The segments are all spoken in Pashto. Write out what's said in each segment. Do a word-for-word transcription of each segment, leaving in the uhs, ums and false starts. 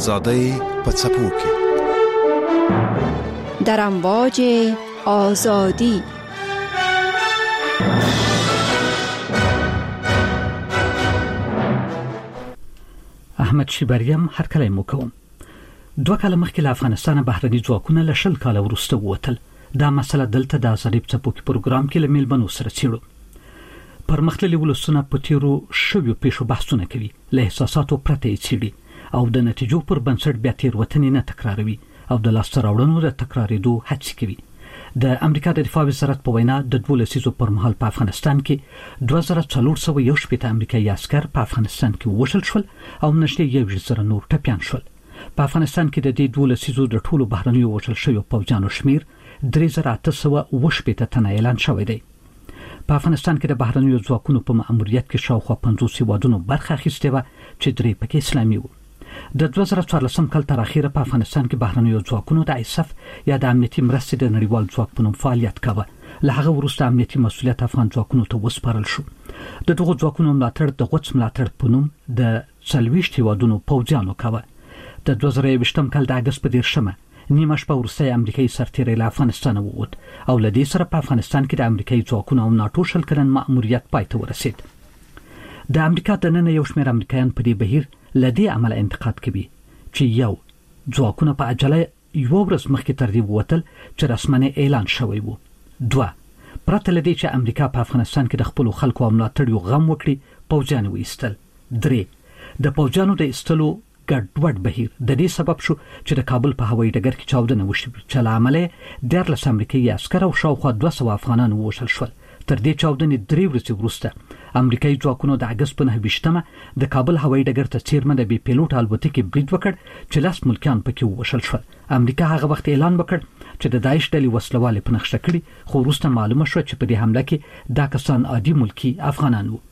آزادۍ په څپو کې در امواج آزادی. احمد شیبریم هر کله مو کوم. دوه کاله مخکې له افغانستان بهرني ځواکونه له شل کاله وروسته ووتل. دا مسله دلته د ازادۍ په څپو کې پروګرام کې له میلمنو سره څیړو. پرمختللي ولسونه په تیرو شویو پیښو بحثونه کوي، له احساساتو پرته یې څیړي او د نتیجو پر بنسټ بیا تیروتنې نه تکراروي او د لاسته راوړنو د تکرارېدو هڅې کوي. د امریکا د دفاع وزارت په وینا د دوه لسیزو پر مهال په افغانستان کې دوه زره څلور سوه یو شپېته امریکایي عسکر په افغانستان کې ووژل شول او نږدې یو زره نور ټپیان شول. په افغانستان کې د دې دوه لسیزو د ټولو بهرنیو وژل شویو پوځیانو شمیر درې زره اته سوه اووه شپېته تنه اعلان شوی دی. په افغانستان کې د بهرنیو ځواکونو په مأموریت کې شاوخوا پنځوس هیوادونو برخه اخیستې وه چې درې پکې اسلامي وو. د دوه زره څوارلسم کال تر اخره په افغانستان کې بهرنیو ځواکونو د ایسف یا د امنیتي مرستې د نړیوال ځواک په نوم فعالیت کاوه. له هغه وروسته امنیتي مسؤلیت افغان ځواکونو ته وسپارل شو. د دغو ځواکونو ملاتړ د غوڅ ملاتړ په نوم د څلوېښت هیوادونو پوځیانو کاوه. د دوه زره یوویشتم کال د اګست په دېرشمه نیمه شپه وروسته امریکایي سرتیری له افغانستان ووت او له دې سره په افغانستان کې د امریکایي ځواکونو او ناټو شل کلن مأموریت پای ته ورسید. د امریکا دننه یو شمېر امریکایان په دې بهیر له دې عمله انتقاد کوي چې یو ځواکونه په عجله یو ورځ مخکې تر دې ووتل چې رسمنه اعلان شوی وو. دوه پرته له دې چې امریکا په افغانستان کې د خپلو خلکو او ملاتړیو غم وکړي پوځیان وایستل. درې د پوځیانو د ایستلو ګډوډ بهیر د دې سبب شو چې د کابل په هوایي ډګر کې چاودنه وشوه چې له امله دیارلس امریکایي عسکر او شاوخوا دوه سوه افغانان ووژل شول. تر دې چاودنې درې ورځې وروسته امریکایي ځواکونو د اګست په نهه ویشتمه د کابل هوایي ډګر ته څیرمه د بې پیلوټ الوتکې برید وکړ چې لس ملکیان پکې ووژل شول. امریکا هغه وخت اعلان وکړ چې د داعش ډلې وسلوالې په نښه کړي، خو وروسته معلومه شوه چې په دې حمله کې دا کسان عادي ملکي افغانان وو.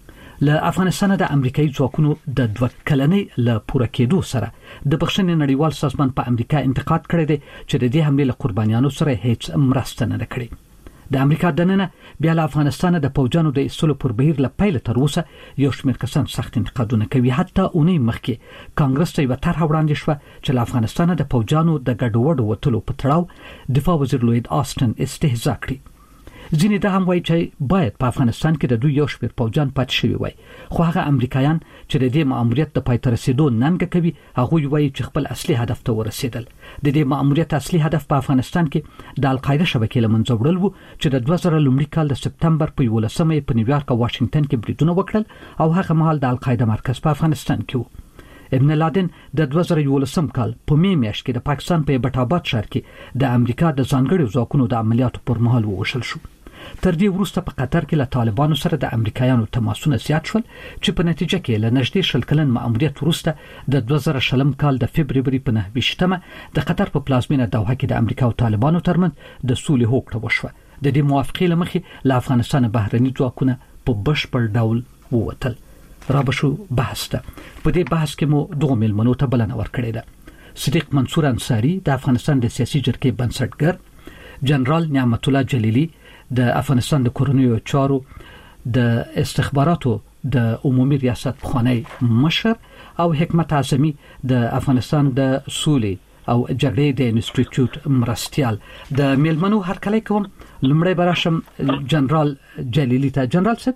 له افغانستان د امریکایي ځواکونو د دوه کلنۍ له پوره کېدو سره د بخښنې نړیوال سازمان په امریکا انتقاد کړی دی چې د دې حملې له قربانیانو سره هیڅ مرسته نه کړې. د امریکا دننه بیا له افغانستان د پوځیانو د ایستلو پر بهیر له پیله تر اوسه یو شمېر کسان سخت انتقادونه کوي. حتی اونۍ مخکې کانګرس ته یوه طرحه وړاندې شوه چې له افغانستان د پوځیانو د ګډوډو وتلو په تړاو دفاع وزیر لوید آسټن استهزاء کړي. ځینې دا هم وایي چې باید په افغانستان کې د دوی یو شمېر پوځیان پاتې شوي وای، خو هغه امریکایان چې د دې مأموریت د پای ته رسېدو ننګه کوي هغوی وایي چې خپل اصلي هدف ته ورسېدل. د دې مأموریت اصلي هدف په افغانستان کې د القاعده شبکې له منځه وړل وو چې د دوه زره لومړي کال د سپتمبر په یولسمه په نیویارک او واشنګټن کې بریدونه وکړل او هغه مهال د القاعده مرکز په افغانستان کې وو. ابن لادن د دوه زره یولسم کال په می میاشت کې د پاکستان په ایبټ آباد ښار کې د امریکا د ځانګړو ځواکونو د عملیاتو پر مهال ووژل شو. تر دې وروسته په قطر کې له طالبانو سره د امریکایانو تماسونه زیات شول چې په نتیجه کې له نږدې شل کلن مأموریت وروسته د دوه زره شلم کال د فبروري په نهه ویشتمه د قطر په پلازمینه دوحه کې د امریکا او طالبانو ترمنځ د سولې هوکړه وشوه. د دې موافقې له مخې له افغانستان بهرني ځواکونه په بشپړ ډول ووتل. را به شو بحث ته. په دې بحث کې مو دغو میلمنو ته بلنه ورکړې ده: صدیق منصور انصاري د افغانستان د سیاسي جرګې بنسټګر، جنرال نعمت الله جلیلی د افغانستان د کورنیو چارو د استخباراتو د عمومي ریاست پخوانی مشر، او حکمت اعظمي د افغانستان د سولې او جګړې د انسټیټیوټ مرستیال. د میلمنو هرکلی کوم. لومړی به راشم جنرال جلیلی ته. جنرال صاحب،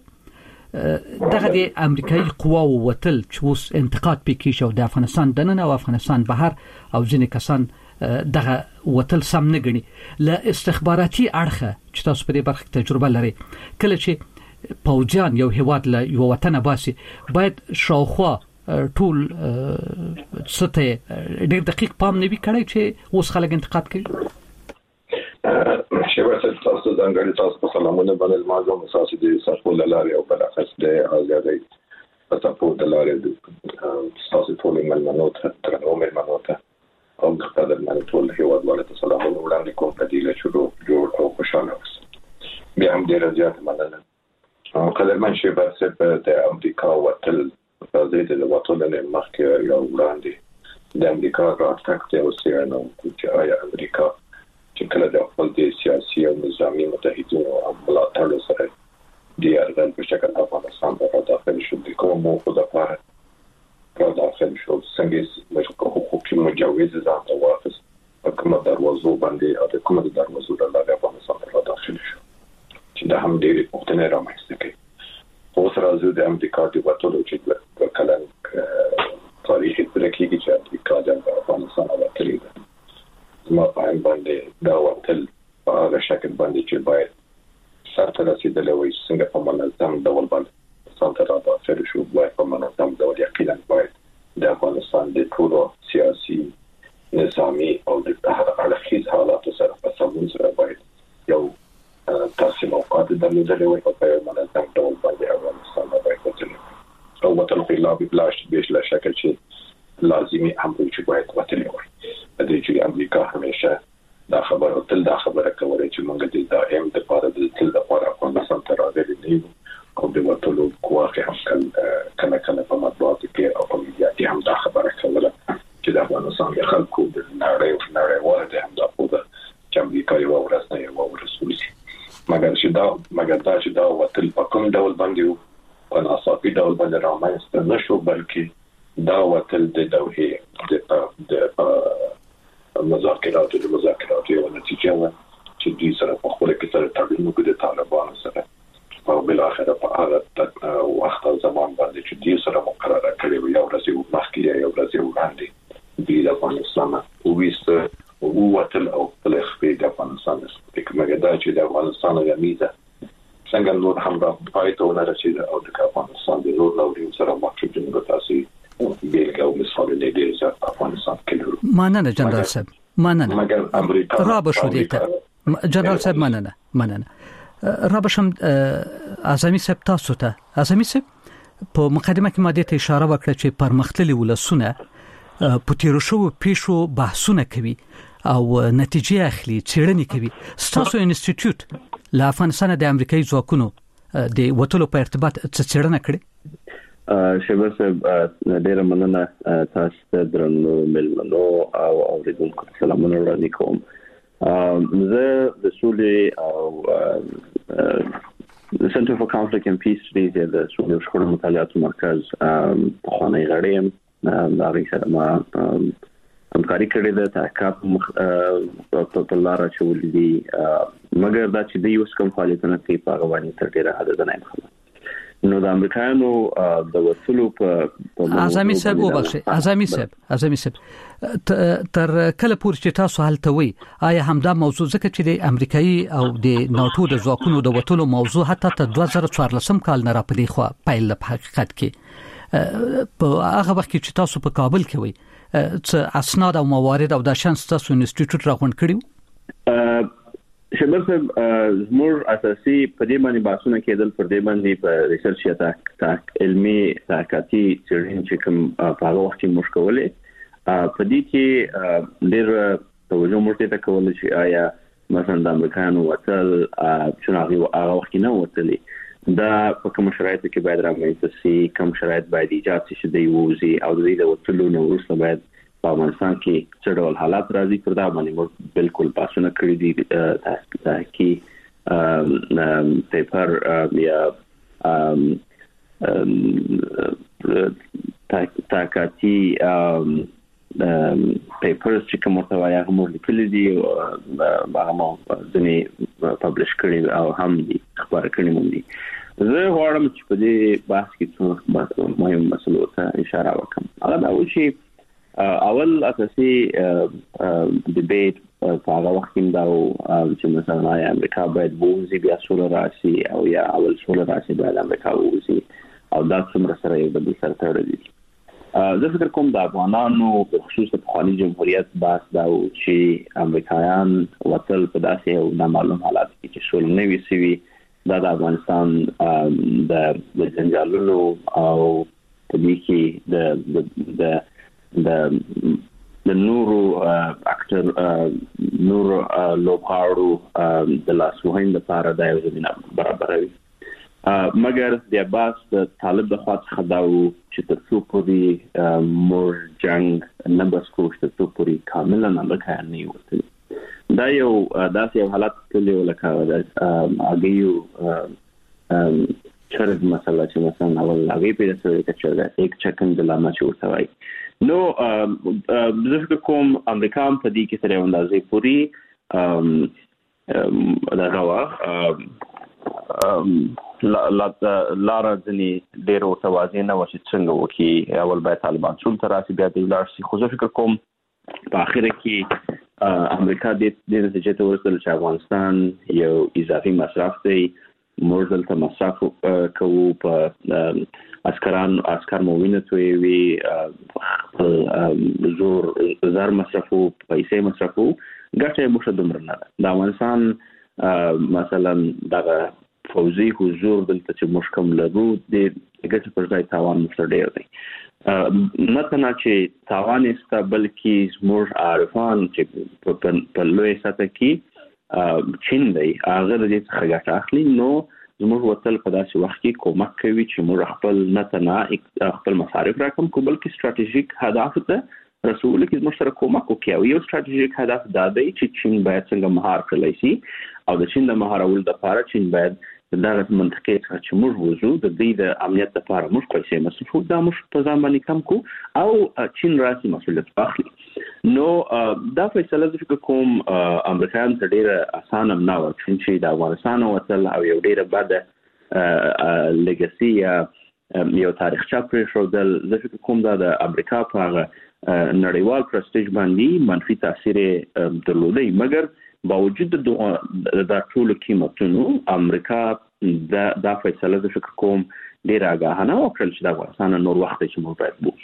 دغه د امریکایي قواو وتل چې اوس انتقاد پې کېږي او د افغانستان دننه او افغانستان بهر او ځینې کسان دغه وتل سم نه ګڼي، له استخباراتي اړخه چې تاسو په دې برخه کې تجربه لرئ، کله چې پوځیان یو هیواد له یو وطنه باسي باید شاوخوا ټول څه ډېر دقیق پام نه وي کړی چې اوس خلک انتقاد کوي؟ شیبه صاحب، تاسو ځانګړي تاسو په سلامونه باندې لمانځو مساسې د سرپو له لارې او بلاخص د ازادۍ په سرپو د لارې تاسو ټول میلمنو ته درنو میلمنو ته او قدر من ټول هیوادوالو ته سلامونه وړاندې کوم. په دې له شروع جوړ او خوشاله اوسئ. بیا هم ډېره زیاته مننه. قدرمن شیبه صاحب، د امریکا وتل په دې د وتلو نه مخکې یا وړاندې د امریکا راتګ ته اوسېنو چې آیا امریکا چې کله د خپل د سیاسي او نظامی متحدینو او ملاتړو سره د یرغل په شکل افغانستان ته داخل شو، د کومو خو د پاره را داخل شد څنګه چې حقوقي مجوز ځان ته واخیست په کومه دروازو باندې او د کومه دروازو د لارې افغانستان ته داخل شو چې دا هم ډېرې پوښتنې رامنځته کوي. اوس راځو د امریکا د وټولو چې په کلن تاریخي ترکیږي چې امریکا د افغانستان وټلې ده زما په عین باندې دا وټل په هغه شکل باندې چې باید سرته رسیدلی وي څنګه په منظم ډول باندې سانته را داخل شو باید په منظم ډول یقینا باید د افغانستان د ټولو سیاسي نظامي او د هر اړخیز حالاتو سره په سمون سره باید یو تاسو موقعات درلودلې وي په یو منظم ډول باندې افغانستان باید وځي او وطن خلاف بلاش بیش لا شکل چې لازمي امر چې باید وتلی وي. د دې چې امریکا همیشه دا خبره تل دا خبره کوي چې موږ د دائم د پاره د تل د پاره افغانستان ته راغلي نه یو او د وټولو کوه هم کله کله په مطبوعاتو کې او په میډیا کې هم دا خبره کوله چې د افغانستان د خلکو د نړۍ او نړۍ واده هم دا په چې امریکا یو ورځ نه یو ورځ ولسی مګر چې دا مګر دا چې دا وټل په کوم ډول باندې په ناڅاپي ډول باندې رامنځته نشو بلکې دا وټل د دوه د مذاکراتو د مذاکراتو یو نتیجه ده چې دوی سره په خپل کې سره تړون وکړي د طالبانو سره او بل اخر په هغه وخت او زمان باندې چې دوی سره مقرره کړی و یو ورځ یو مخکې یو ورځ یو وړاندې دوی د افغانستان او ویسته او وټل او په خپل د افغانستان د کومه دا چې د افغانستان د میزه څنګه نور هم را پاتې ونه رسید او د افغانستان د نور نوري سره مخکې د تاسو بیلګه او مثال دې دې چې افغانستان کې مننه جنرال صاحب مننه مګر امریکا را بشو دې ته جنرال صاحب مننه مننه را بشم اعظمي صاحب تاسو ته اعظمي صاحب په مقدمه کې ماده ته اشاره وکړه چې پرمختللي ولسونه په تیر شو پیښو بحثونه کوي او نتیجې اخلي څېړنې کوي. ستاسو انسټیټیوټ له افغانستان د امریکایي ځواکونو د وټلو په ارتباط څه څېړنه کړې؟ شبه صاحب ډیره مننه تاسو ته درنو ملمنو او اوریدونکو سلامونه وړاندې کوم. زه د سولې او د سنټر فور کانفلیکټ اند پیس سټډیز د سولې او شخړو مطالعاتو مرکز په خانه غړیم دا غي سره ما همکاري کړې ده تحقیقات په لار چولې دي مګر دا چې د یو څه کوم فعالیتونه کوي په هغه باندې تر ډیره حد نه خبره. نو د امریکایانو د وټلو په اعظمي صاحب وبخښه اعظمي صاحب اعظمي صاحب تر کله پورې چې تاسو حالت وي آیا همدا موضوع ځکه چې د امریکایي او د ناتو د ځواکونو د وټلو موضوع حتی تر دوه زره څوارلسم کال نه راپدې خو پایل په حقیقت کې په هغه وخت کې چې تاسو په کابل کې وي څه اسناد او موارد او د شانس تاسو انسټیټیوټ راغونډ کړیو؟ شبر صاحب زموږ اساسي په دې باندې بحثونه کېدل پر دې باندې په ریسرچ یا تحقیق علمي تحقیقاتي څېړنې چې کوم په هغه وخت کې موږ کولې په دې کې ډېر توجه موږ ته کول چې آیا مثلا د امریکایانو وټل چې هغه وخت نه وټلې دا په کوم شرایطو کې باید رامنځته شي کوم شرایط باید ایجاد شي چې دی ووزي او د دې د وټلو نو وروسته باید په افغانستان کې څه ډول حالات راځي پر دا باندې موږ بالکل بحثونه کړی دي تحقیقي پیپر یا تحقیقاتي پیپرز چې کوم ورته وایي هغه موږ لیکلي دي هغه مو ځینې پبلش کړي او هم دي خبره کړې مونږ دي. زه غواړم چې په دې بحث کې څو مهم مسلو ته اشاره وکړم. هغه دا و چې اول اساسي ډیبیټ په هغه وخت کې دا چې مثلا امریکا باید ووزي بیا سوله راشي او یا اول سوله راشي بیا امریکا ووزي او دا څومره سره یو بل سره تړلي دي. زه فکر کوم د افغانانو په خصوص په خالي جمهوریت بحث دا و چې امریکایان وټل په داسې یو نامعلوم حالات کې چې سوله نه وي سوي دا د افغانستان د جنجالونو او په دې کې د د د د نورو اکټر نورو لوبغاړو د لاسوهین لپاره د یو زمینه برابروي. مګر د عباس د طالب د خوا څخه دا و چې تر څو پورې مور جنګ نه بس کوښ تر څو پورې کاملا امریکایان نه وتلي دا یو داسې یو حالت تللی و لکه هغې یو چرګ مسله چې مثلا اول هغه پیدا شوی چې دا یک چکن د لاما چورته وای نو زه فکر کوم امریکا هم په دې کې سره اندازې پوری دا غوا لا لا لار ځنی ډیرو توازن او چې څنګه وکي اول باید طالبان څول تر راسي بیا د لار سي خو زه فکر کوم په اخر کې امریکا د دې نتیجې ته ورسېدل چې افغانستان یو اضافي مصرف دی موږ دلته مصرف کوو په عسکران عسكر موینه توي وی زور زار مصرفو پیسې مصرفو ګټه مو شته مرنه دا افغانستان مثلا دغه فوزي حضور دلته چې مشکم لګو د ګټه پر ځای تاوان مستر ډیر دی نه تنه چې تاوان است بلکې زموږ عارفان چې په لوی سطح کې چین دی هغه د دې څخه ګټه اخلي نو زموږ وتل په داسې وخت کې کومک کوي چې موږ خپل نه تنه خپل مصارف راکم کو بلکې ستراتیژیک هدف ته رسول کې زموږ سره کومک وکړي او یو ستراتیژیک هدف دا دی چې چین باید څنګه مهار کړی شي او د چین د مهارول د لپاره چین باید دغه منطقې څخه چې موږ وځو د دې د امنیت لپاره موږ پیسې مصرفو دا موږ په ځان باندې کم کو او چین راسي مسؤلیت واخلي نو دا فیصله د فکر کوم امریکایان ته ډیره اسانه نه و چې د افغانستان وتل او یو ډیره بد لیګاسي یو تاریخ چا پرې شو د فکر کوم دا د امریکا په نړیوال پرستیج باندې منفي تاثیر درلودي مګر باوجود د ټولو قیمتونو امریکا دا د فیصله د فکر کوم ډیر آگاهانه وکړل چې د افغانستان نور وخت چې موږ باید بوش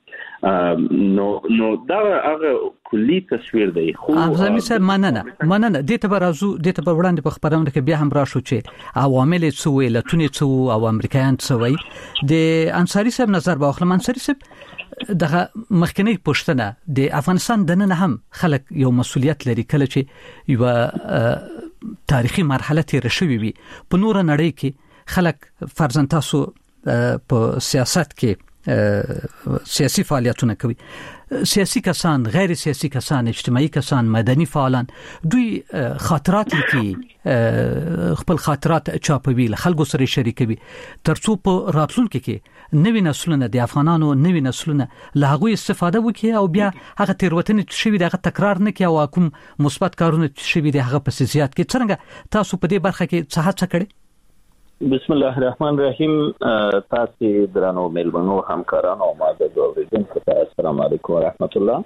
نو نو دا هغه کلی تصویر دی خو افغاني سره مننه مننه د ته برازو د ته وړاندې په خبرونه کې بیا هم راشو چې عوامل څه ویل تونې څه او امریکایان څه وی د انصاری صاحب نظر باخلم انصاری صاحب دغه مخکنی پښتنه د افغانستان د نن هم خلک یو مسولیت لري کله چې یو تاریخي مرحله تیر شوی وي په نور نړۍ کې خلک فرضاً تاسو په سیاست کې سیاسي فعالیتونه کوي سیاسي کسان غیر سیاسي کسان اجتماعي کسان مدني فعالان دوی خاطرات لیکي خپل خاطرات چاپوي خلکو سره شریکوي ترڅو په راتلونکي کې نوی نسلونه د افغانانو نوی نسلونه له هغه استفاده وکړي او بیا هغه تیروتنې چې شوي دغه تکرار نه کوي او کوم مثبت کارونه چې شوي دي هغه په زیات کې څنګه تاسو په دې برخه کې څه هڅه کړې بسم الله الرحمن الرحیم تاسو درنو ملمنو همکارانو او ماده اوریدونکو ته السلام علیکم ورحمت الله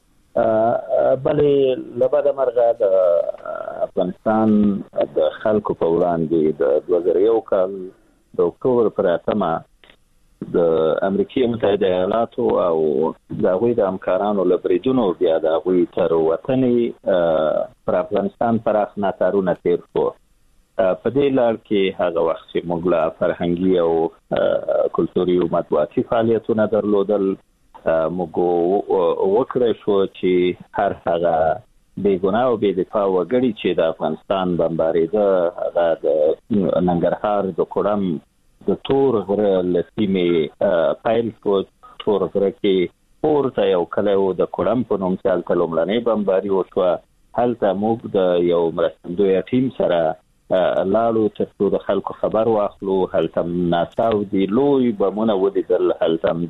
بلې لبد مرغه د افغانستان د خلکو په وړاندې د دوه زره یو کال د اکتوبر پر اتمه د امریکای متحده ایالاتو او د هغوی د همکارانو له بریدونو بیا د هغوی تر وطنې پر افغانستان پراخ ناتارونه تیر شو په دې لار کې هغه وخت چې موږ له فرهنګي او کلتوري او مطبوعاتي فعالیتونه درلودل موږ وکړای شو چې هر هغه بې ګناه او بې دفاع وګړي چې د افغانستان بمبارېده هغه د ننګرهار د کوړم د تور غره لسیمې پیل شو تور غره کې پورته یو کلی و د کوړم په نوم چې هلته لومړنۍ بمباري وشوه هلته موږ د یو مرستندویه ټیم سره لاړو ترڅو د خلکو خبر واخلو هلته ناڅاو دي لوی بمونه ولیدل هلته د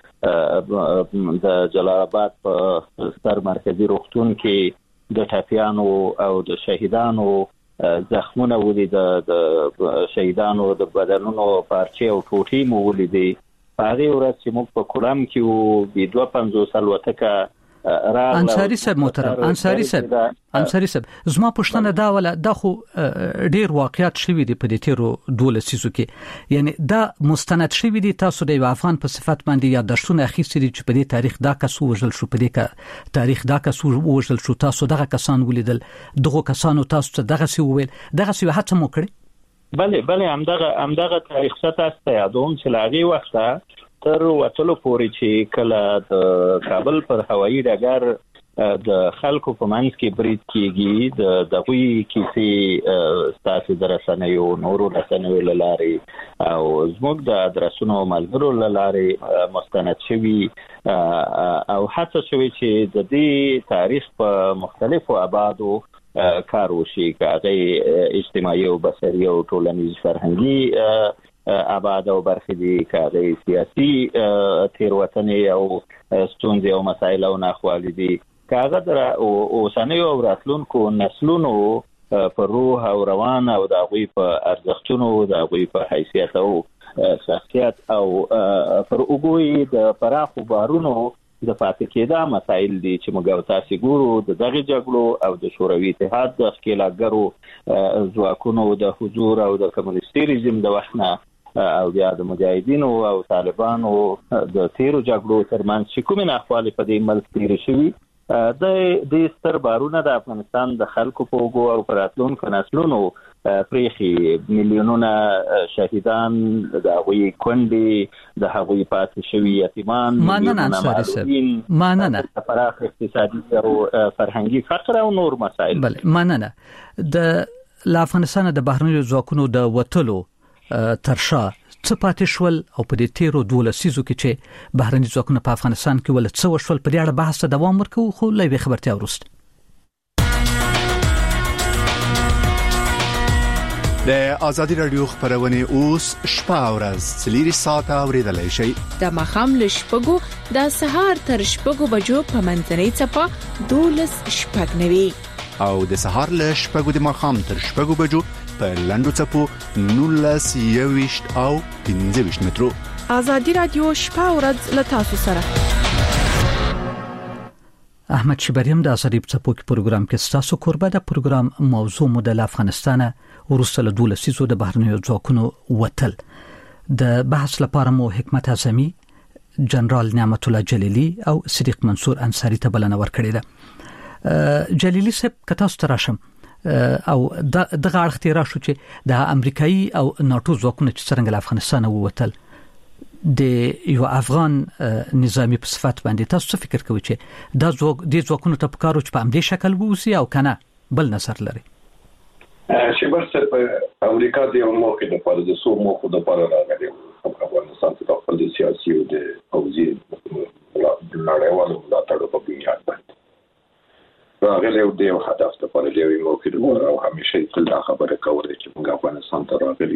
د جلال آباد په ستر مرکزي روغتون کې د ټپیانو او د شهیدانو زخمونه ولیدل د شهیدانو د بدنونو پارچې او ټوټې مو ولیدې په هغې ورځ چې موږ په کوړم کې وو د دوه پنځوس الوتکه انصاری صاحب محترم انصاری صاحب انصاری صاحب زما پښتنه دا ولا د خو ډیر واقعیت شوی دی په دې تیرو دوله سيزو کې یعنی دا مستند شوی دی تاسو د افغان په صفت باندې یا درسونه اخیستي چې په دې تاریخ دا کسو وژل شو په دې تاریخ دا کسو وژل شو تاسو دغه کسان ولیدل دغه کسانو تاسو ته دغه سی ویل دغه سی هڅه مو کړې بله بله همدغه همدغه تاریخ څه تاسو ته یادوم چې لاغي وخته تر وټلو پورې چې کله د کابل پر هوایي ډګر د خلکو په منځ کې برید کیږي د دغوی کیسې ستاسو درسنیو نورو رسنیو له لارې او زموږ د ادرسونو ملګرو له لارې مستند شوي او هڅه شوې چې د دې تاریخ په مختلفو ابعادو کار وشي که هغه اجتماعي او بصري او ټولنیز فرهنګي آباد او برخې دي کاغی سیاسي تیروتنې او ستونزې او مسایل او ناخوالې دي کاغه در اوسنۍ او راتلونکو نسلونو په روح او روان او د هغوی په ارزښتونو د هغوی په حیثیت او شخصیت او پر اوګوي د پراخو بارونو د پاتې کېدا مسایل دي چې موږ تاسو ګورو د دغه جګړو او د شوروي اتحاد د ښکېلاګرو ځواکونو د حضور او د کمونیستي رژیم د وحنه او بیا د مجاهدینو او طالبانو د تیرو جګړو ترمنځ چې کومې ناخوالې په دې ملک تېرې شوي د دې ستر بارونه د افغانستان د خلکو په اوګو او پر راتلونکو نسلونو پرېښي میلیونونه شهیدان د هغوی کونډې د هغوی پاتې شوي یتیمان مننه انصاري صاحب مننه پراخ اقتصادي او فرهنګي فقر او نور مسایل بله مننه د افغانستان د بهرنیو ځواکونو د وټلو ترشا څه پاتې شول او په دې تیرو دولسیزو کې چې بهرني ځواکونه په افغانستان کې ول څه وشول په دې اړه بحث ته دوام ورکوو خو لوي خبرتیا وروسته د ازادي رادیو خبرونه اوس شپه او ورځ سلیری ساعته اوریدلای شئ د مخام لشپګو د سهار تر شپګو بجو په منځنۍ چپه دولس شپږ نوي او د سهار لشپګو د مخام تر شپګو بجو په لاندو چپو نولس یويشت او پنځه ویشت مترو ازادي رادیو شپه او ورځ له تاسو سره احمد شبریم د ازادي چپو کې پروګرام کې تاسو قربه د پروګرام موضوع مدل افغانستان ورسره د دولسیزو د بهرنیو ځواکونو وتل د بحث لپاره مو حکمت اعظمي جنرال نعمت الله جلیلی او صدیق منصور انصاری ته بلنه ورکړې ده جلیلی صاحب کته ستراشم او دغه اړخ ته راشو چې د امریکایي او ناتو ځواکونو چې څنګه افغانستان ووتل د یو افغان نظامی په صفت باندې تاسو څه فکر کوئ چې دا ځواک د ځواکونو ته پکارو چې په امدې شکل ووسی او کنه بل نظر لري چې برسه په امریکا د یو موقع د پاره د سو موخو د پاره راغلی په افغانستان کې د خپل سیاسي او د اوزي نړیوالو ملاتړ په بنیاد باندې راغلی او د یو هدف د پاره د یو موقع د پاره او همیشه تل دا خبره کوله چې موږ افغانستان ته راغلي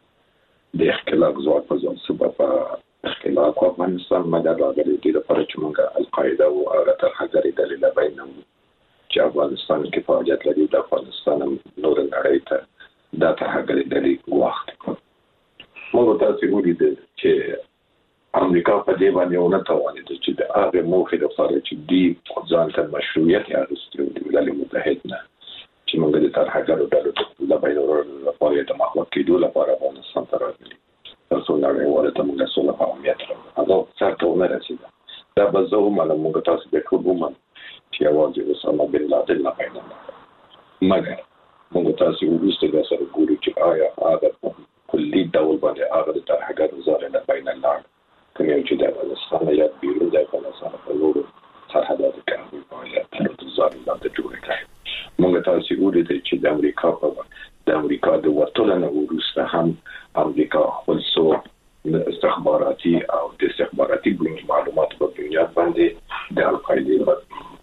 د اختلاف ځواک په ځان سبب اختلاف افغانستان مګر راغلي د لپاره چې موږ القاعده او هغه تر هغه دلیل بینم چې افغانستان کې فعالیت لري د افغانستان نور نړۍ ته دا ته هغه دلیل وخت موږ تاسو وګورئ چې امریکا په دې باندې ونه توانید چې د هغه موخې لپاره چې دی ځان ته مشروعیت اخیستي د ملل متحد نه چې موږ د تر هغه ډول د بینالمللي لپاره د مخالفت کېدو لپاره افغانستان ته راغلي تاسو نړۍ ورته موږ سره په امنیت هغه څرته ونه رسیدل دا به زه هم موږ تاسو به ټول ومن چې اواز وسامه بن لادن نه پیدا مګر موږ تاسو وروسته د سره ګورو چې آیا هغه کلی ډول باندې هغه تر هغه ځای نه بین الله کومه چې د افغانستان یا بیرون د افغانستان په لور سرحدات کې په اړه د ځان د جوړ کړي موږ تاسو وګورئ چې د امریکا په د امریکا د وټول نه وروسته هم امریکا خپل څو استخباراتي او د استخباراتي معلومات په بنیاد باندې د القاعده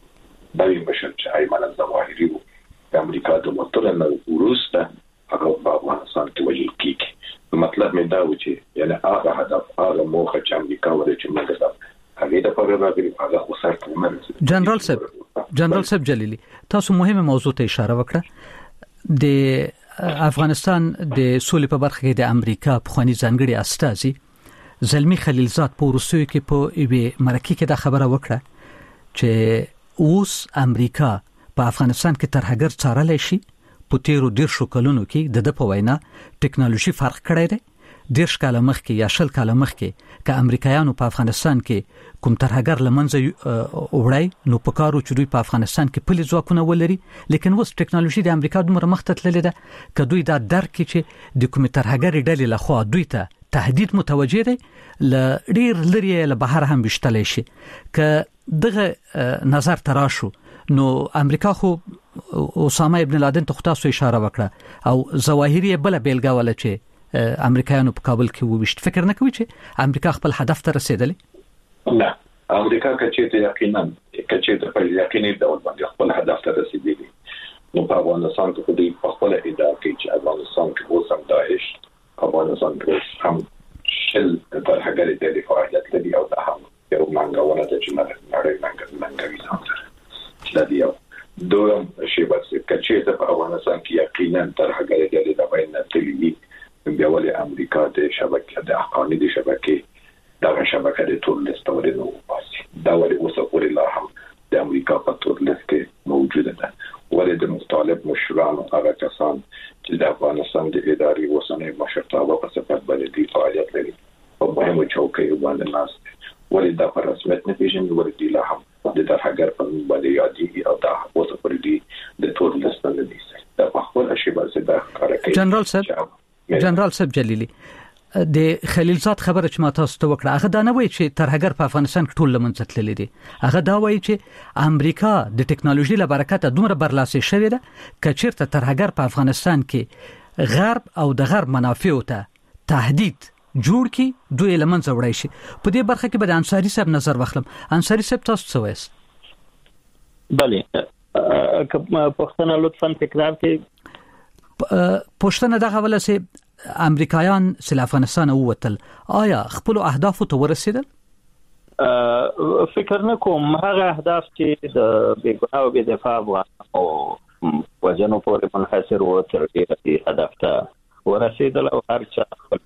د بشر چې ایمن الظواهری د امریکا د وټول نه وروسته هغه په افغانستان کې وجل کیږي مطلب مې دا و چې یعنی هغه هدف هغه موخه چې امریکا ولې چې موږ دا هغه د پاره راغلي هغه خسر کومه جنرال صاحب جنرال صاحب جلیلی تاسو مهمه موضوع ته اشاره وکړه د افغانستان د سولې په برخه کې د امریکا په خواني ځانګړي استازي زلمی خلیلزاد په روسیې کې په ایوه مرکه کې دا خبره وکړه چې اوس امریکا په افغانستان کې تر هغه څارل شي په تیرو دیرشو کلونو کې د د په وینا ټکنالوژي فرق کړی دی دیرش کاله مخکې یا شل کاله مخکې که امریکایانو په افغانستان کې کوم ترهګر لمنځه وړای نو په کارو چې دوی په افغانستان کې پلي ځواکونه ولري لیکن اوس ټکنالوژي د امریکا دومره مخته تللې ده که دوی دا درک کړي چې د کوم ترهګر ډلې لخوا دوی ته تهدید متوجه دی ل ډیر لري له بهر هم بشتلی شي که دغه نظر تراشو نو امریکا خو اسامه ابن لادن ته تاسو اشاره وکړه او ظواهری بل بیلګه ولا چې امریکایانو په کابل کې وویشت فکر نه کوي چې امریکا خپل هدف ته رسیدلې نه امریکا کچې یقینا کچې په یقیني ډول باندې خپل هدف ته رسیدلې نو په افغانستان کې د خپل ادعا کې چې افغانستان کې اوس هم داعش افغانستان کې هم دوم شی بس کچې ته په افغانستان کې یقینا تر هغه ډېر د باندې تللی بیا ولې امریکا د شبکې د حقانی د شبکې دا شبکه د ټول لستوري نو پاسي دا ولې اوسه پورې لا هم د امریکا په ټول لست کې موجوده ده ولې د مختلف مشرانو هغه کسان چې د افغانستان د اداري وسنۍ مشرتابه په صفت باندې دی فعالیت لري او مهمه چوکۍ باندې ناست ولې دا په رسمیت نه پیژني ولې دی لا هم د ترهګر په باندې یادي او دا اوسه پورې دی د ټول لست نه دي دا په خپل شی باندې دا کار کوي جنرال صاحب جنرال صاحب جلیلی د خلیلزاد خبره چې ما تاسو ته وکړه هغه دا نه وایي چې ترهګر په افغانستان کې ټول لمنځه تللی دي هغه دا وایي چې امریکا د ټکنالوژي له برکته دومره برلاسي شوې ده چې چیرته ترهګر په افغانستان کې غرب او د غرب منافعو ته تهدید جوړ کی دوی لمنځه وړای شي په دې برخه کې به د انصاری صاحب نظر واخلم انصاری صاحب تاسو څه وایي بله پښتنه لطفاً تکرار کړئ پښتنه دغه ولا سي امریکایان سل افغانستان ووتل آیا خپل اهداف ته ورسېدل فکر نه کوم هغه اهداف چې د بیګناه او بې دفاع افغان او وجنو پورې منحصر و تر دې هدف ته ورسېدل او هر چا خپل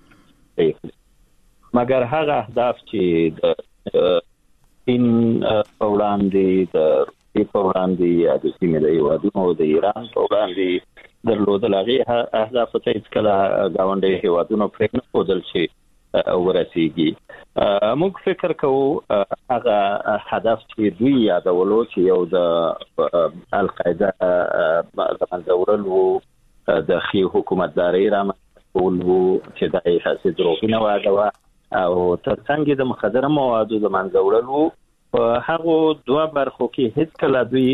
مګر هغه اهداف چې د چین په وړاندې د روسیې په وړاندې یا د سیمې د هېوادونو د ایران په وړاندې درلودل هغې اهدافو ته هېڅکله ګاونډي هېوادونو پرې نه ښودل چې ورسېږي موږ فکر کوو هغه هدف چې دوی یادولو چې یو د القاعده د منځه وړل و د ښې حکومتدارۍ رامنځته کول و چې دا یې هسې دروغینه وعده وه او تر څنګ د مخدره موادو د منځه وړل و په هغو دوه برخو کې هېڅکله دوی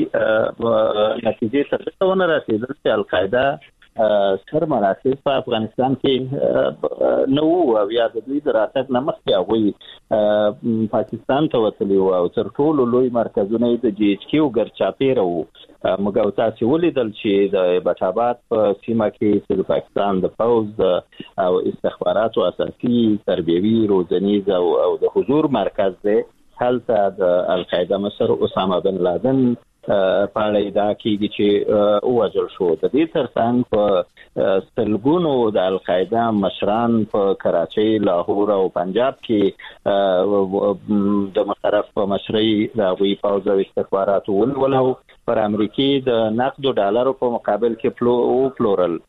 نتیجې ته دلته ونه رسېدل چې القاعده ستر مناسب په افغانستان کې نه وو او یا د دوی د راتګ نه مخکې هغوی پاکستان ته وتلي وو او تر ټولو لوی مرکزونه یې د جي ایچ کیو ګرچاپېره وو موږ او تاسې ولیدل چې د ایبټاباد په سیمه کې چې د پاکستان د پوځ او استخباراتو اساسي تربیوي روزنیز او د حضور مرکز دی هلته د القاعده مشر اسامه بن لادن په اړه ادعا کېږي چې ووژل شو د دې ترڅنګ په سلګونو د القاعده مشران په کراچۍ لاهور او پنجاب کې د مشرف په مشرۍ د هغوی پوځ او استخباراتو ولولو پر امریکې د نقدو ډالرو په مقابل کې وپلورل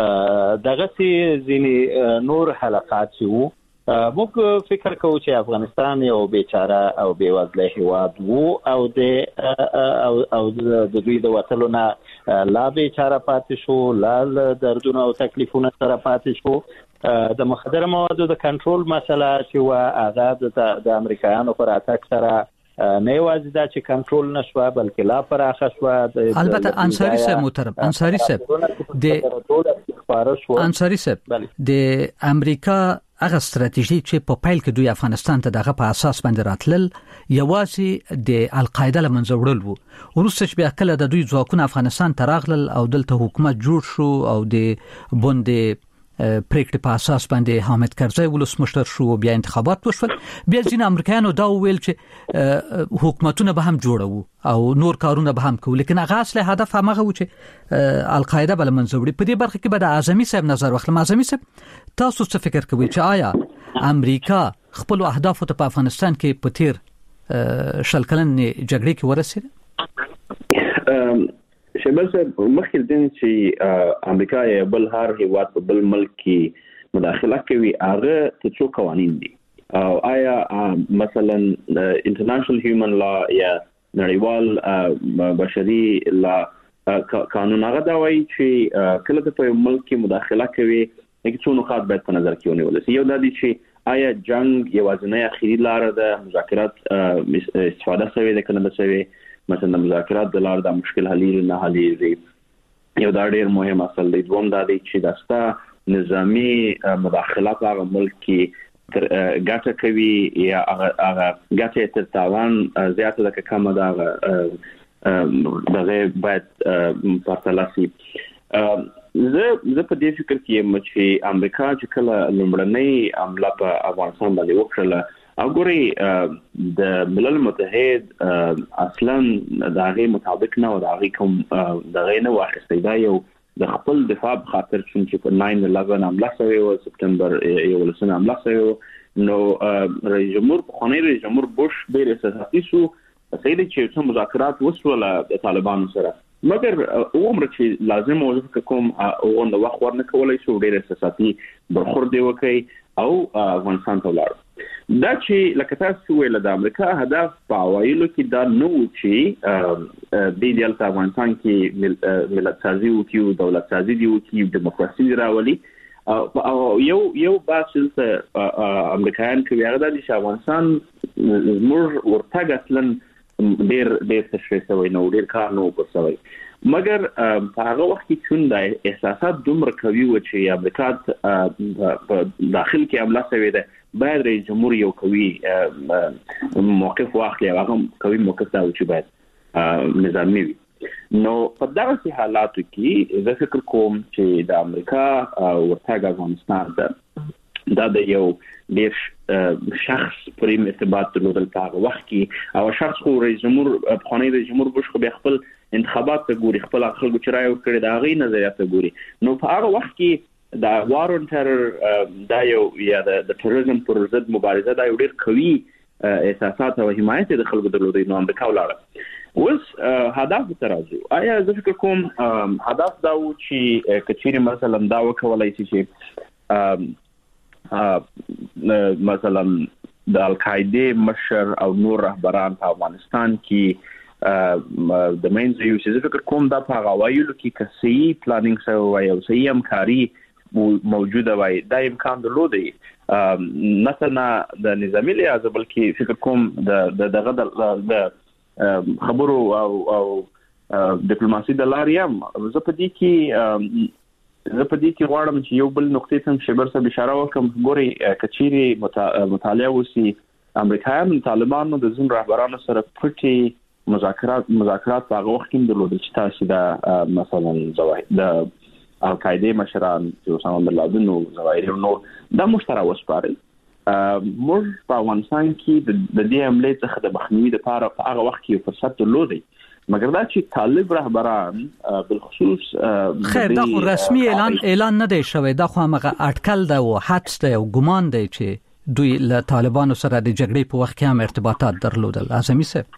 دغسې ځینې نور حلقات چې وو موږ فکر کوو چې افغانستان یو بیچاره او بیوزله هیواد وو او د او د دوی د وتلو نه لا بیچاره پاتې شو لا دردونه او تکلیفونه سره پاتې شو د مخدره موادو د کنټرول مسله چې وا هغه د امریکایانو پر اتاک سره نه یوازې دا چې کنټرول نشوه بلکې لا پراخه شوه البته انصاری صاحب محترم انصاری صاحب د انصاری صاحب د امریکا هغه ستراتیژي چې په پایل کې دوی افغانستان ته دغه په اساس باندې راتلل یوازې د القاعده لمنځه وړل وو وروسته چې بیا کله د دوی ځواکونه افغانستان ته راغلل او دلته حکومت جوړ شو او د بوندې پریکړې په اساس باندې حامد کرزی ولسمشر شو بیا انتخابات وشول بیا ځینې امریکایانو دا وویل چې حکومتونه به هم جوړو او نور کارونه به هم کوو لیکن هغه اصلي هدف همغه و چې القاعده بل منځ وړي په دې برخه کې به د اعظمي صاحب نظر واخلم اعظمي صاحب تاسو څه فکر کوئ چې آیا امریکا خپل اهداف ته په افغانستان کې په تیر شل کلن جګړې کې ورسېده شبل صاحب مخکې دین چې امریکا یې بل هر هیواد په بل ملک کې مداخله کوي هغه ته څو قوانین دي او آیا مثلا انټرنیشنل هیومن لا یا نړیوال بشري لا قانون هغه دا وایي چې کله ته په ملک کې مداخله کوي چې څو نقاط باید په نظر کې ونیول شي یو دا دي چې آیا جنگ یوازینی اخیری لار ده مذاکرات استفاده شوی ده کنه شوی مثلا مذاکرات د لار د مشکل حل نه حلېږي یو دا ډېر مهم اصل دی دوم دا دی چې داستا نظامی مداخلات هغه ملک کې ګټه کوي یا هغه ګټه تر تاوان زیاته ده که کمه ده هغه دغه باید پرتله شي زه زه په دې فکر کې یم چې امریکا چې کله لومړنۍ حمله په افغانستان باندې وکړله او ګوري د ملل متحد اصلا د هغه مطابق نه او د هغه کوم د غینه واخستې دا یو د خپل دفاع په خاطر چې په ناین الیون حمله شوې او سپتمبر یولسمه حمله شوې نو رئیس جمهور په خانه رئیس جمهور بوش ډېر اساسي سو سید چې څو مذاکرات وسول د طالبانو سره مګر عمر چې لازم وځي کوم او نو وخت ورنه کولای شو ډېر اساسي برخورد وکړي او افغانستان ته ولاړ دا چې لکه تاسو ویل د امریکا هدف په وایلو کې دا نو چې د دې د افغانستان کې ملت سازي او کې دولت سازي دی او کې دیموکراسي راولي او یو یو باسل ته امریکایان کې هغه د افغانستان زموږ ورتګ اصلا ډېر ډېر تشریح شوی نو ډېر کار نو کوي مګر په هغه وخت کې چې د احساسات دومره کوي و چې امریکا په داخل کې حمله شوې ده باید رئیس جمهور یو کوي موقف واخلي هغه کوي موقف دا چې باید نظامي وي نو په دغه حالاتو کې زه فکر کوم چې د امریکا ورتګ افغانستان ته دا د یو ډېر شخص پرې ارتباط درلودل په هغه وخت کې او شخص خو رئیس جمهور په خانه رئیس جمهور بوش خو به خپل انتخابات ته ګوري خپل خلکو چې راي ورکړي دا غي نظریات ته ګوري نو په هغه وخت کې دا وار اون ټرر دا یو یا د تروریزم پر ضد مبارزه دا یو ډېر قوي احساسات او حمایت د خلکو درلودي نو امریکا ولاړه اوس هدف ترازو آیا زه فکر کوم هدف دا و چې کچېری مثلا دا وکولای شي چې مثلا د القاعده مشر او نور رهبران په افغانستان کې د مینځ یو چې فکر کوم دا په غوایلو کې کسي پلانینګ سوی او صحیح همکاري موجوده وای دا امکان درلودي مثلا د نظامی لحاظ بلکې فکر کوم د دغه د خبرو او او ډیپلوماسي د لاریام زه په دې کې زه په دې کې غواړم چې یو بل نقطې ته شبر سره اشاره وکم ګوري کچيري مطالعه وسی امریکایان طالبانو د زون رهبرانو سره پټي مذاکرات مذاکرات په وخت کې درلودل چې تاسو دا مثلا زواهد د القاعده مشران چې اسامه بن لادن او زواهد نو دا مشترک وسپارل موږ په افغانستان کې د دې عملیات څخه د مخنیوي لپاره په هغه وخت کې فرصت درلودي مګر دا چې طالب رهبران بالخصوص خیر دا خو رسمي اعلان اعلان نه دی شوی دا خو هغه اټکل ده او حدس ده او ګمان دی چې دوی له طالبانو سره د جګړې په وخت کې هم ارتباطات درلودل اعظمي صاحب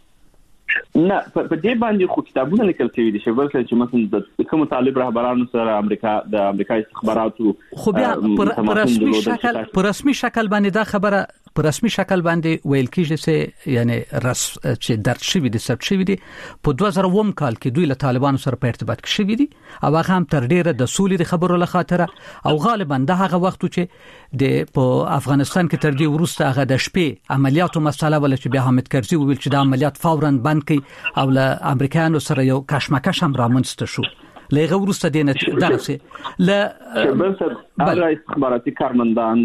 نه په دې باندې خو کتابونه لیکل شوي دي چې ورته چې مثلا د کوم طالب رهبرانو سره امریکا د امریکا استخباراتو خو بیا په رسمي شکل په رسمي شکل باندې دا خبره په رسمي شکل باندې ویل کېږي چې یعنی رس چې درد شوی دي ثبت شوی دي په دوه زره اووه کال کې دوی له طالبانو سره په ارتباط کې شوی دي او هغه هم تر ډیره د سولې د خبرو له خاطره او غالبا د هغه وخت چې د په افغانستان کې تر دې وروسته هغه د شپې عملیاتو مسله ول چې بیا حامد کرزي ویل چې د عملیات فورا بند کړي او له امریکایانو سره یو کشمکش هم رامنځته شو لغه ورسته دینه درسه ل بل استخباراتي کارمندان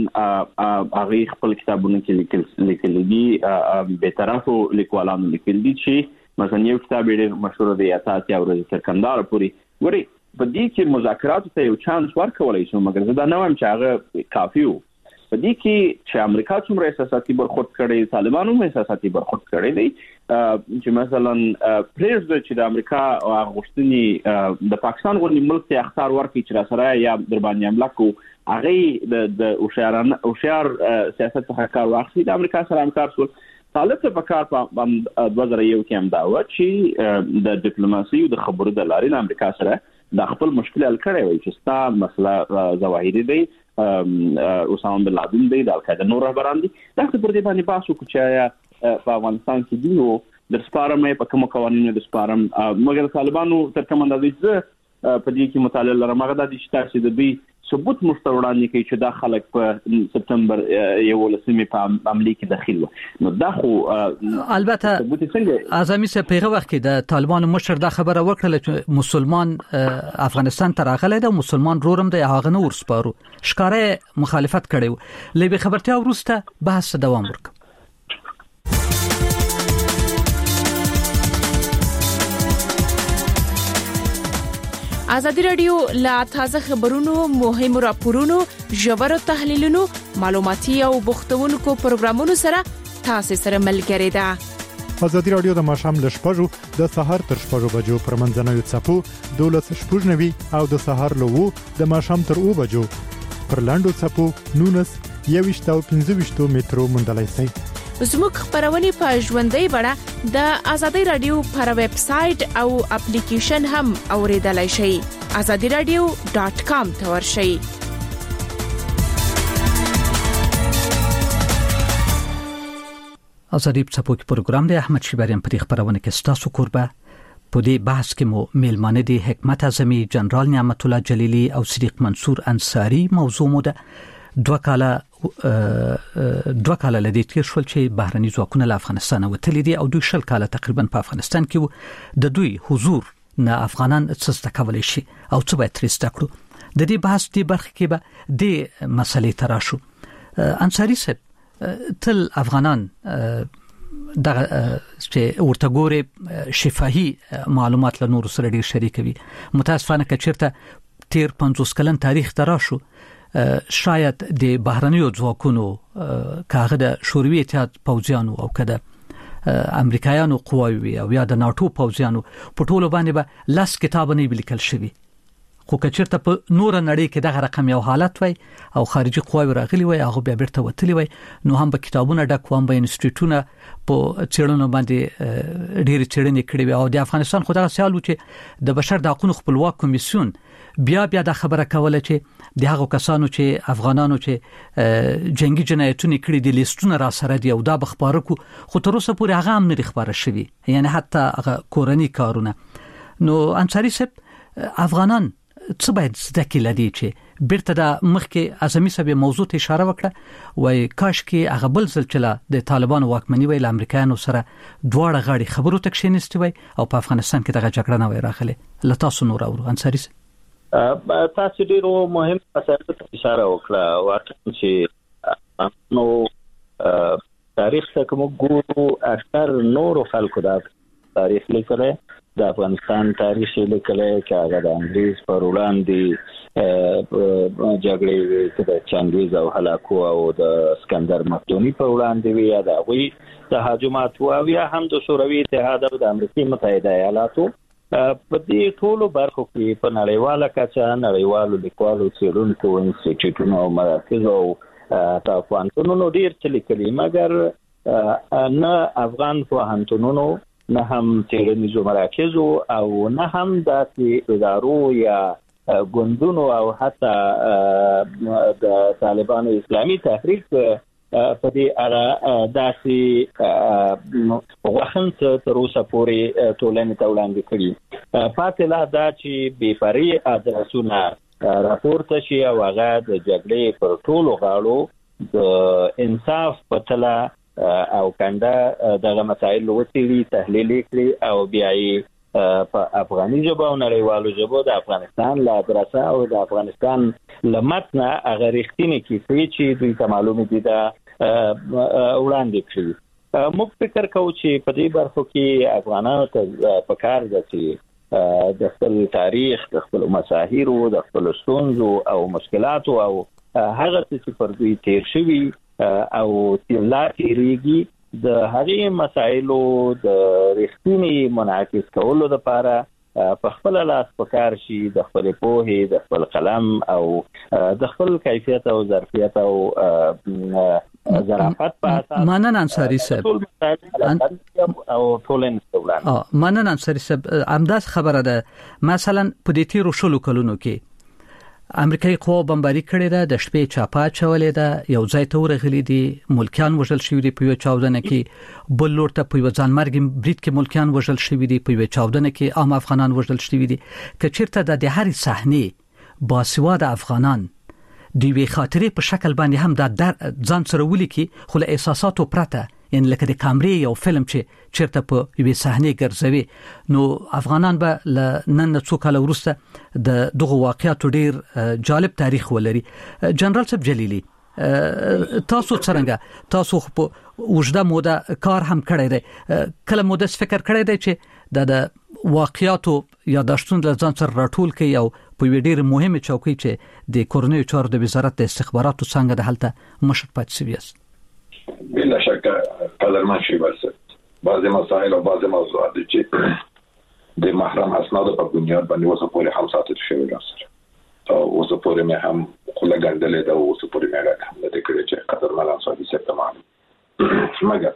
هغه خپل کتابونه کې لیکل دي به طرفو لیکوالانو لیکل دي چې مثلا یو کتاب ډېر مشهور دی اساسي او سرکندار پوری ګوري په دې کې مذاکرات ته یو چانس ورکولای شو مګر زه دا نه وایم چې هغه کافي وو په دې کې چې امریکا څومره احساساتي برخورد کړي طالبانو هم احساساتي برخورد کړي دي چې مثلا پریز چې د امریکا غوښتنې د پاکستان غوښتنې ملک ته اختیار ورکړي چې را سره یا در باندې حمله کو هغه د اوشاران اوشار سیاست څخه کار واخلي د امریکا سره همکار شول طالب ته په کار په دوه زره یو کې هم دا و چې د ډیپلوماسي او د خبرو د لارې د امریکا سره د خپل مشکل حل کړی وي چې ستا مسله ظواهري دی اسامه بن لادن دی د القاعده نور رهبران دي دا څه پر دې باندې باسو چې په افغانستان کې دی او د سپارم په کوم قوانینو د سپارم مګر طالبانو تر کوم اندازې چې په دې کې مطالعه لرم هغه د چې د دوی ثبوت مستوردانه کوي چې دا خلک په سپتمبر یولسمه په عملی کې داخل و نو دا خو البته اعظمي سه پیغه وخت کې د طالبانو مشر دا خبره وکړه چې مسلمان افغانستان ته راغلی دا مسلمان رورم د هغه نور سپارو ښکارې مخالفت کړي لې به خبرتیا ورسته بحث دوام ورک ازادي رادیو لا تازه خبرونو مهم راپورونو ژور تحلیلونو معلوماتي او بوختونکو پروګرامونو سره تاسو سره ملګری ده. ازادي رادیو د ماشام له شپږو د سهار تر شپږو بجو پر منځنوي څپو دولس شپږ نوي او د سهار له وو د ماشام تر او بجو پر لاندو څپو نونس یويشت او پنځه ویشت مترو مندلای سي. زموږ خبرونه په ژوندۍ بڼه د ازادي رادیو پر ویب سټ او اپلیکیشن هم اوریدلای شئ. azadi radio dot com ته ورشئ. ازادي په پروګرام د احمد شیباریان په خبرونه کې ستاسو قربه په دې بحث کې مو میلمانه دي حکمت اعظمي جنرال نعمت الله جلیلی او صدیق منصور انصاری. موضوع مو ده دوه کاله دوه کاله لدی تیر شول چې بهرني ځواکونه له افغانستان وتلي دي او دوی شل کاله تقریبا په افغانستان کې د دوی حضور نه افغانان څه کولای شي او څه باید ترسته کړو. د دې بحث دی برخه کې به د مسلې تراشو. انصاری صاحب تل افغانان دغه چې ورته ګوري شفاهي معلومات له نور سره ډیر شریکوي. متاسفانه که چیرته تیر پنځوس کلن تاریخ تراشو شاید د بهرنیو ځواکونو کاغه د شوروي اتحاد پوځیانو او کده امریکایانو قواوی او یا د ناتو پوځیانو په ټولو باندې به لاس کتاب نه لیکل شوی. خو که چیرته په نور نړۍ کې دغه رقم یو حالت وای او خارجي قواوی راغلي وای هغه بیا بیرته وتلی وای نو هم به کتابونه ډک وام به انسټیټیوټونه په چیرونو باندې ډیر چیرنې کړې وي. او د افغانستان خو دغه سیالو چې د بشر د حقوقو خپلواک کمیسیون بیا بیا د خبره کوله چې د هغه کسانو چې افغانانو چې جنگي جنایتونه کړې دي لیستونه را سره دي او دا بخبره کو خو تر اوسه پورې هغه هم نه خبره شوی، یعنی حتی هغه کورنی کارونه. نو انصاری صاحب افغانان څه باید زده کړي لدی چې بیرته د مخکې اعظمي صاحب موضوع ته اشاره وکړه وای کاش کې هغه بل ځل چې د طالبانو واکمنۍ ویل امریکایانو سره دواړه غاړي خبرو ته کښینستي وای او په افغانستان کې دغه جګړه نه وای راغله. لته تاسو نور اورو انصاری صاحب تاسو ډیرو مهم مسایلو ته اشاره وکړه. واقعا چې نو تاریخ څخه موږ ګورو اکثر نور خلکو د تاریخ لیکل د افغانستان تاریخ لیکل کې هغه د انګریز پر وړاندې جګړې کې د چنګیز او هلاکو او د اسکندر مقدوني پر وړاندې وی دا وی د هجومات او بیا هم د شوروي اتحاد او د امریکای متحده ایالاتو په دې ټولو برخو کې په نړیواله کچه نړیوالو لیکوالو څېړونکو انسټیټیوټونو او مراکزو او تاسوانتونو ډیر څه لیکلي، مګر نه افغان پوهنتونونو نه هم څېړنیزو مراکزو او نه هم د ادارو یا ګوندونو او حتی د طالبانو اسلامي تحریک په دې اړه داسې وخت تر اوسه پورې ټولنې ته وړاندې کړي. پاتې لا دا چې بې پرې ادرسونه راپورته شي او هغه د جګړې پر ټولو غاړو د انصاف په تله او کنده دغه مسایل وڅېړي، تحلیل کړي او بیا یې په افغاني ژبه او نړیوالو ژبو د افغانستان له ادرسه او د افغانستان له متنه هغه رښتینې کیسې چې دوی ته معلومې دي دا وړاندې کړي. موږ فکر کوو چې په دې برخو کې افغانانو ته پکار ده چې د خپل تاریخ، د خپل مساحیرو، د خپل ستونزو او مشکلاتو او هغه چې پر دوی تیر شوي او لا تیریږي د هغې مسایلو د رښتینې منعکس کولو لپاره په خپل لاس پکار شي، د خپل پوهې، د خپل قلم او د خپل کیفیت او ظرفیت او ظرافت په اساس. مننه انصاری صاحب. او ټولنې ستولان مننه انصاری صاحب. همداس خبره ده مثلا په دې تیرو شلو کلونو کې امریکایي قوا بمباري کړې ده، د شپې چاپا چولې ده، یو ځای ته ورغلي دي، ملکیان وژل شوي دي په یو چاودنه کې، بل لور ته په یو ځانمرګ برید کې ملکیان وژل شوي دي، په یو چاودنه کې عام افغانان وژل شوي دي. که چیرته د هرې صحنې باسواده افغانان د یوې خاطرې په شکل باندې هم د ځان سره ولیکي خو له احساساتو پرته، یعنی لکه د کامرې یو فلم چې چیرته په یوې صحنې ګرځوي، نو افغانان به له نن څو کاله وروسته د دغه واقعیاتو ډیر جالب تاریخ ولري. جنرال صاحب جلیلی تاسو څنګه تاسو په وجده موده کار هم کړی دی، کله موده فکر کړی دی چې د واقعیاتو یاداشتونه له ځان سره راټول کړي او په یوه ډیر مهمه چوکۍ چې د کورنیو چارو د وزارت د استخباراتو څنګه د حالت مشر پاتې شوی است؟ بلا شک قدرمن شي ورسره بعضی مسائل او بعضی موضوعات چې د محرم اسناد په بنیاد باندې وسه پورې هم ساتل شوی راځي او وسه پورې مې هم خله ګندلې دا وسه پورې مې راځم د دې چې قدرمن انصاري سپتمانه مګر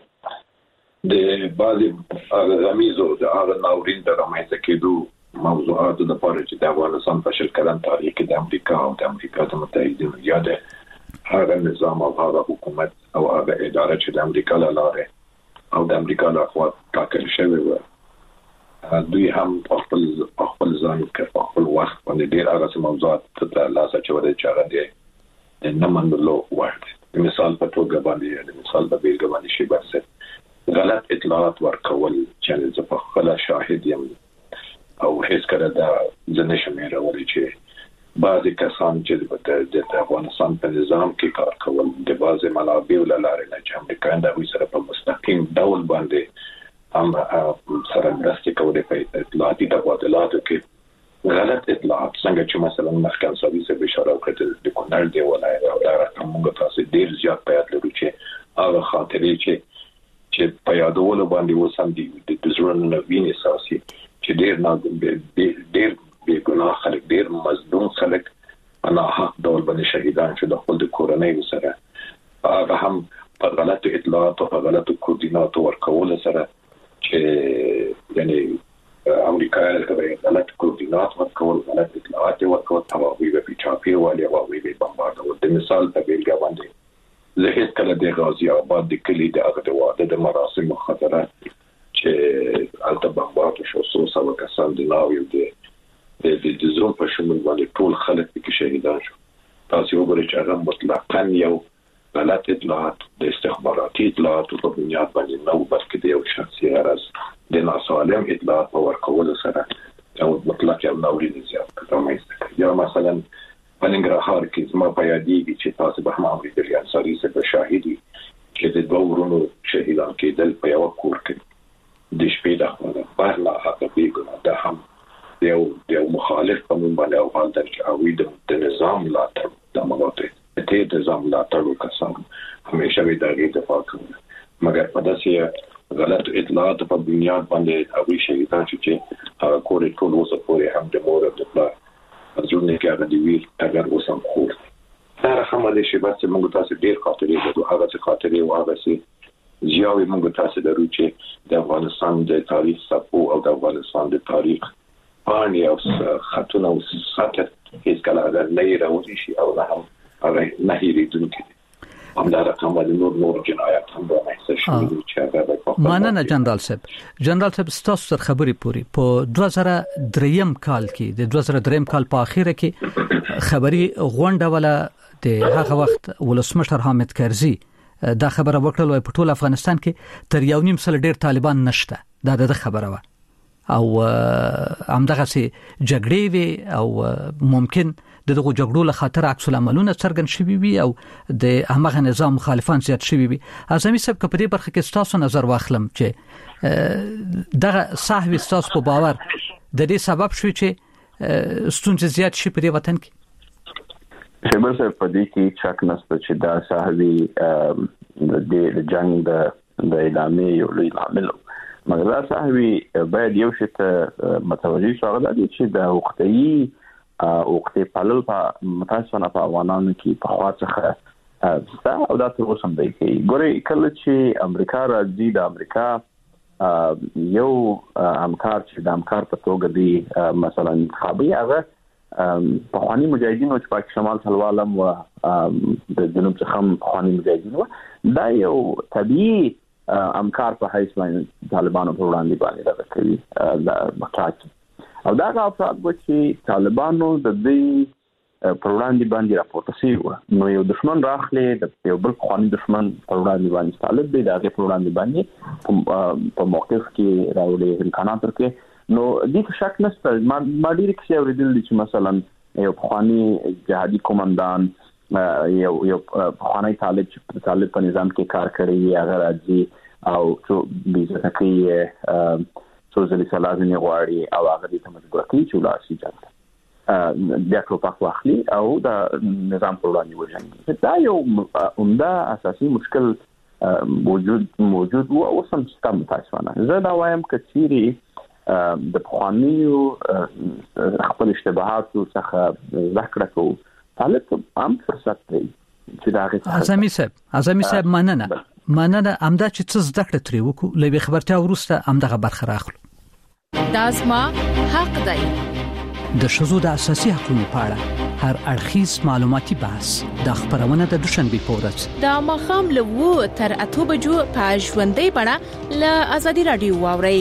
د بعضی غمیزو د هغه ناورین د رامنځته کېدو موضوعات د پاره چې د افغانستان په شل کلن تاریخ کې د امریکا او د امریکا د متحده ایالاتو هغه نظام او هغه حکومت او هغه اداره چې د امریکا له لارې او د امریکا له خوا ټاکل شوی و دوی هم خپل خپل ځان کې خپل وخت باندې ډېر هغه موضوعات ته لاسه چورې چاره دي نه منلو وخت مثال په توګه باندې د مثال په بیلګه باندې شي بس غلط اطلاعات ورکول چې زه په خپل شاهد یم او هیڅ کله دا ځنه شمېره ولې چې بعضی کسان چې د افغانستان په نظام کې کار کول د بعضی منابع لاره نه چې امریکا د وی سره په مستقیم ډول باندې هم سره مرسته کوي په اطلاعاتي تبادلاتو کې غلط اطلاعات څنګه چې مثلا مخکې سرویس به اشاره وکړه د کونړ دی ولایت او دا رقم موږ تاسو ډیر زیات پیاد لرو چې هغه خاطرې چې چې په یادولو باندې وسم دي د ژوند نوینې اساسي چې ډیر نه ډیر بے ګناه خلک ډیر مظلوم خلک انا حق ډول باندې شهیدان شو د خپل کورنۍ سره هغه هم په غلط اطلاعات او په غلط کوردینات ورکول سره چې یعنی امریکا کوي غلط کوردینات ورکول غلط اطلاعات ورکول تباوی به پیچاپی والی واوی به بمبارد د مثال په بیلګه باندې زه هیڅ کله د غازی آباد د کلی د هغه د واده د مراسم خطره چې البته بمبارد شو سو سو کسان د ناوی د د د زوم په شمول باندې ټول خلک کې شهیدان شو تاسو وګورئ چې هغه مطلقاً یو غلط اطلاعات د استخباراتي اطلاعات په بنیاد باندې نو بلکې د یو شخصي غرض د ناسالم اطلاعات په ورکول سره یو مطلق یو ناورین زیات کړم یا مثلا پننګرهار کې زما په یادېږي چې تاسو به هم اورېدلي انصاري سره شاهدي چې د دوه ورونو شهیدان کېدل په یو کور کې د شپې د خپل بهرلا هغه بیګونه د هم یو یو مخالف قانون باندې او حال چې اوی د نظام لا تر د مغاته ته د نظام لا تر کسان همیشه وی دغه دفاع کوي مګر په داسې غلط اطلاعات په بنیاد باندې اوی شهیدان چې هغه کور ټول اوسه پورې هم د مور د پلا ځونه کې هغه دی ویل اگر اوسم خور دا هم د شی بس موږ تاسو ډیر خاطرې د هغه څه خاطرې او هغه څه زیاوی موږ تاسو درو چې د افغانستان د تاریخ سپو او د افغانستان د تاریخ پانی او خاتون او ساتر هیڅ کله دا نه راوځي شي او نه هم هغه نه هیریدونکي هم دا رقم باندې نور نور جنایات هم راځي چې هغه ماننه جنرال صاحب جنرال صاحب تاسو سره خبري پوری په دوه زره دریم کال کې د دوه زره دریم کال په اخیره کې خبري غونډه ولا د هغه وخت ولسمشر حامد کرزي دا خبره وکړه په ټول افغانستان کې تر یو نیم سل ډیر طالبان نشته دا د خبره و او همدغه سي جګړې وي او ممکن دغه جګړو له خاطر عکس العملونه څرګند شوي وي او د هغه نظام مخالفان زیات شوي وي اعظمي صاحب کپري برخه کې تاسو نظر واخلم چې دغه صاحب تاسو په باور د دې سبب شوي چې ستونزې زیات شي په وطن کې شبر صاحب په دې کې شک نشته چې دا صاحبي د جنگ د د اعلامي یو لوی عامل مګر دا صاحبي باید یو شی ته متوجي شو دا چې د وختي وختي پالل په متاسفانه په افغانانو کې په خواڅه ستا او دا تر اوسه دی کې ګوري کله چې امریکا راځي د امریکا یو همکار چې د همکار په توګه دی مثلا انتخابي هغه په خواني مجاهدینو چې پاک شمال سلوالم او د جنوب څخه خواني مجاهدینو دا یو طبيعي امکار په حیث باندې طالبانو پر وړاندې باندې راځي دا مخاطب او دا افراد چې طالبانو د دې پر وړاندې باندې راپورته شي نو یو دشمن راخلي د یو بل خواني دشمن پر وړاندې باندې طالب دی دا پر وړاندې باندې په موقف کې راوړي امکانات ورکړي نو دې شک نشته ما ما ډیر کې اوریدل چې مثلا یو خواني جهادي کمانډان یو یو خواني طالب چې طالب په نظام کې کار کوي هغه راځي او چې بیزه کوي څو ځلې سلازمي غواړي او هغه دې ته مجبور کوي چې ولاسي ځل بیا ټوپک واخلي او د نظام پر وړاندې وژني دا یو عمده اساسي مشکل موجود موجود و او سم سیستم متاسفانه زه دا وایم کچيري د پخوانیو خپل اشتباهات څخه ذکر کوو طالب هم فرصت دی چې دا غي اعظمي صاحب اعظمي صاحب مننه مننه امدا چې څه زده کړه ترې وکړو لوي خبرتیا ورسته امدغه برخه راخلو دازما حق دی د شذو د اساسي حقوقو په اړه هر اړخیز معلوماتي بحث د خبرونه د دوشنبه پورز د مخام له و تر اته بجو په ژوندۍ بڼه له ازادي رادیو واوري.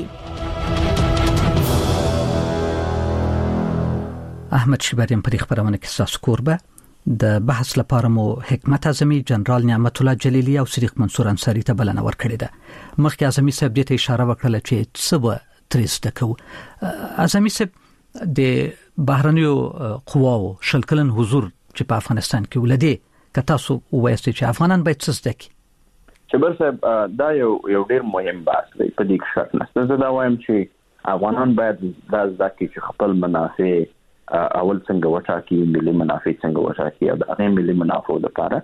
احمد شبریم په خبرونه کې ساس کوربه د بحث لپاره مو حکمت اعظمي جنرال نعمت الله جلیلی او صدیق منصور انصاری ته بلنه ورکړې ده. مخکې اعظمي صاحب دې ته اشاره وکړه چې څه به ترېس دکو اعظمي صاحب د بهرنیو قواو شلکلن حضور چې په افغانستان کې ولدي کتا سو وایسته چې افغانان باید څه زده کړي. شبر صاحب دا یو یو ډیر مهم بحث دی په دې کې شرط نشته. زه دا وایم چې افغانان باید دا زده کړي چې خپل منافع اول څنګه وټاکي، ملي منافع څنګه وټاکي او د هغه ملي منافع لپاره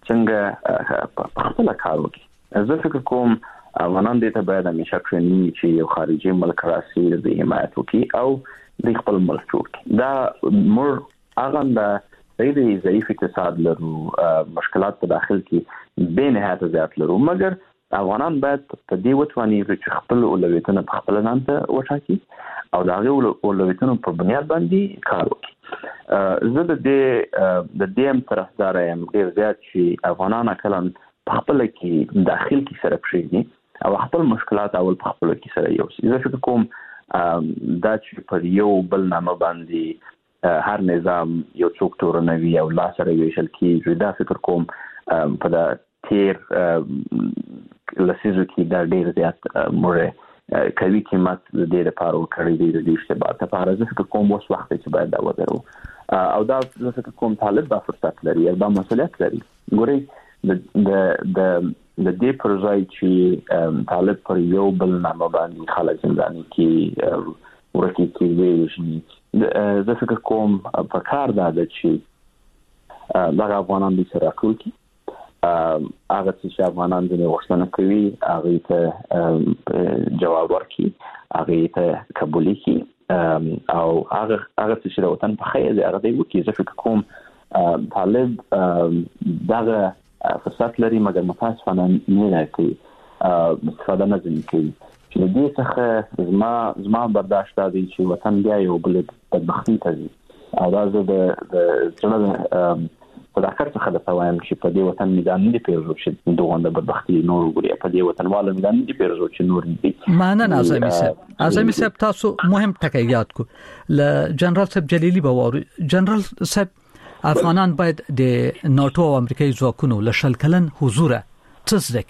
څنګه خپل کار وکړي. زه فکر کوم افغانان دې ته باید همیشه کړنی چې یو خارجي ملک راسي د حمایت وکړي او د خپل ملک جوړ کړي. دا مر هغه د ډېری ضعیف اقتصاد لرو، مشکلات په داخل کې به نهایت زیات لرو، مګر افغانان باید په دې وتواني چې خپل اولویتونه په خپل ځان ته وټاکي او دا غو اولویتونو په بنیاد باندې کار وکړي. زه د دې د دې هم طرفدار یم ډېر زیات چې افغانان کلن په خپل کې داخل کې سره پریږدي او خپل مشکلات اول په خپل کې سره یو څه. زه فکر کوم دا چې پر یو بل نامه باندې هر نظام یو څوک تورنوي او لا سره ویشل کیږي، دا فکر کوم په دا تیر لسیزو کې دا ډېر زیات مړ کوي قیمت د دې لپاره ورکړی دی د دې اشتباهات لپاره. زه فکر کوم اوس وخت چې باید دا وګورو او دا زه فکر کوم طالب دا فرصت لري او دا مسؤلیت لري. ګورئ د د د دې پر ځای چې طالب پر یو بل نامه باندې خلک زنداني کې ورکی کې ویږي، زه فکر کوم په کار دا ده چې دغه افغانان دې سره راټول کړي، هغه چې افغانان دې غوښتنه کوي هغه ته جواب ورکړي، هغه ته قبول کړي او هغه هغه چې د وطن په خیر دی هغه دې وکړي. زه فکر کوم طالب دغه فرصت لري مګر متاسفانه نه راکړي، استفاده نه کوي. چې دې څخه زما زما برداشت دی چې وطن بیا یو بل بدبختی ته ځي او دا زه د څنګه په داخل څخه د توایم چې په دې وطن میدان نه پیژو چې دوه د بدبختی نور وګړي په دې وطن والو میدان نه پیژو چې نور دي. معنی اعظمي صاحب اعظمي صاحب تاسو مهم ټکی یاد کو ل جنرال صاحب جلیلی بوارو. جنرال صاحب افغانان باید د ناتو او امریکایي ځواکونو له شل کلن حضور څه زده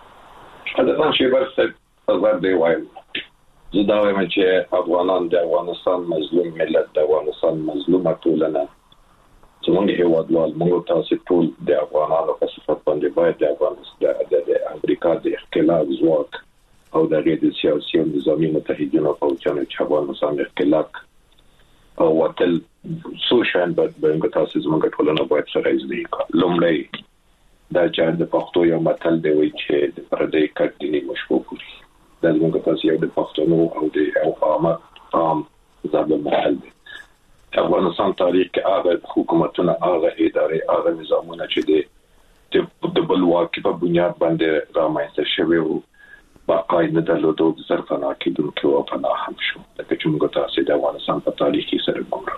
کړي. دا چې بس زبر دی وایم زه دا وایم چې افغانان د افغانستان مظلوم ملت، د افغانستان مظلومه ټولنه، زموږ هیوادوال موږ تاسو ټول د افغانانو په صفت باندې باید د افغانستان د امریکا د اختلاف ځواک او د غیر سیاسي او نظامی متحدینو په وجه چې افغانستان اختلاف او وتل سوشل بد بنګ تاسو زموږ ټولنه باید سره ایزدې لومړی دا چې د پښتو یو متل دی وایي چې د پردې کټینی مشکوک دي. دا زموږ تاسو یو د پښتنو او د عوامت عام ځابل محل دی. افغانستان تاریخ کې هغه حکومتونه، هغه ادارې، هغه نظامونه چې د بلواکۍ په بنیاد باندې رامنځته شوي وو باقاعده نه درلودو د ځرفنا کېدونکو او پناه هم شو. د چې تاسو د افغانستان په تاریخ کې سره ګورئ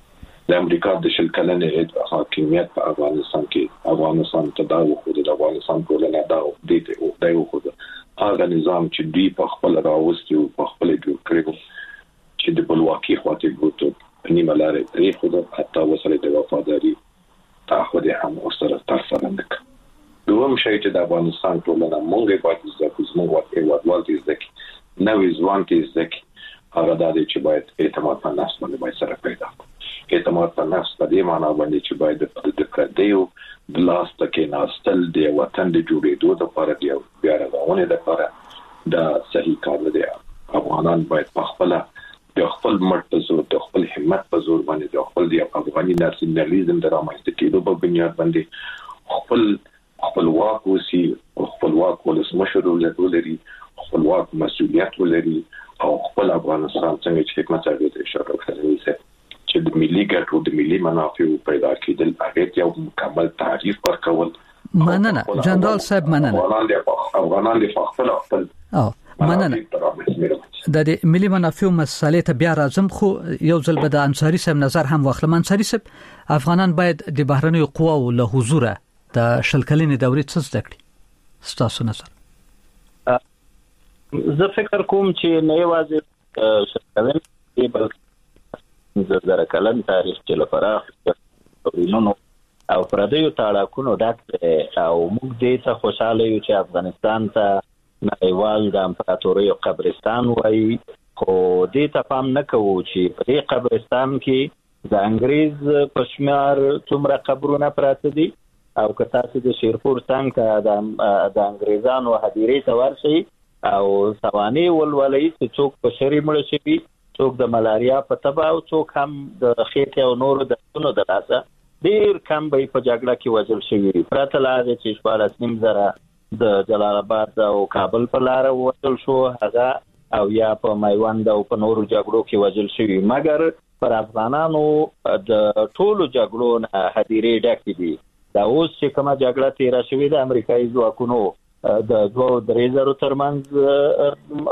د امریکا د شل کلنې حاکمیت په افغانستان کې افغانستان تداوی خو د افغانستان ټولنه دا د دې او دایو خو هغه نظام چې دی په خپل راوستي او په خپل جوړ کړو چې د بلواکۍ خواته بوته نیمه لارې پرې خو د حتی وسره د وفاداری تعهد هم سره ترسره نک. دوم شی چې د افغانستان ټولنه مونږه باید زکه زموږ وخت ایوادوال دي زکه نوې ځوان کې زکه هغه د دې چې باید اعتماد په نفس باندې باید سره پیدا کړو. اعتماد په نفس په دې معنی باندې چې باید د پردیو د لاس تکې ناستل دی وطن د جوړېدو لپاره دی بیا راغونه د لپاره دا صحیح کار دی. افغانان باید په خپل د خپل مرتزو د خپل همت په زور باندې د خپل د افغاني ناسیونالیزم د رامنځته کېدو په بنیاد باندې خپل خپلواک اوسي، خپلواک ولسمشر ولري، خپلواک مسؤلیت ولري او خپل افغانستان څنګه چې حکومت هغه ته اشاره وکړي چې د ملي ګټو د ملي منافعو پیدا کېدل هغه یو مکمل تعریف ورکول. مننه جنرال صاحب، مننه. افغانان د خپل خپل او مننه د دې ملي منافعو مسلې ته بیا راځم، خو یو ځل به د انصاری صاحب نظر هم واخلم. انصاری صاحب، افغانان باید د بهرنیو قواو له حضور د شلکلینې دورې څه زده کړي؟ ستاسو نظر؟ زه فکر کوم چې نه یوازې شلکلینې بلکې زر کلن تاریخ چې لپاره نو او پردیو تاړاکونو ډک او موږ دې ته خوشاله یو چې افغانستان ته نړیوال د امپراتورۍ قبرستان وایي، خو دې ته پام نه کوو چې په دې قبرستان کې د انګریز په شمار څومره قبرونه پراته دي، او که تاسو د شیرپور څنګه د د انګریزانو هدیرې ته ورشئ او سوانح ولولئ چې څوک په شری مړ شي، څوک د ملاریا په تبه او څوک هم د خېټې او نورو دردونو د لاسه ډېر کم به په جګړه کې وژل شوي، پرته له هغې چې شپاړس نیم زره د جلال آباد او کابل په لاره وژل شو هغه، او یا په میوند او په نورو جګړو کې وژل شوي. مګر پر افغانانو د ټولو جګړو نه هدیرې ډکې دي. دا اوس چې کومه جګړه تېره شوې د امریکایي ځواکونو د دوه درې زرو ترمنځ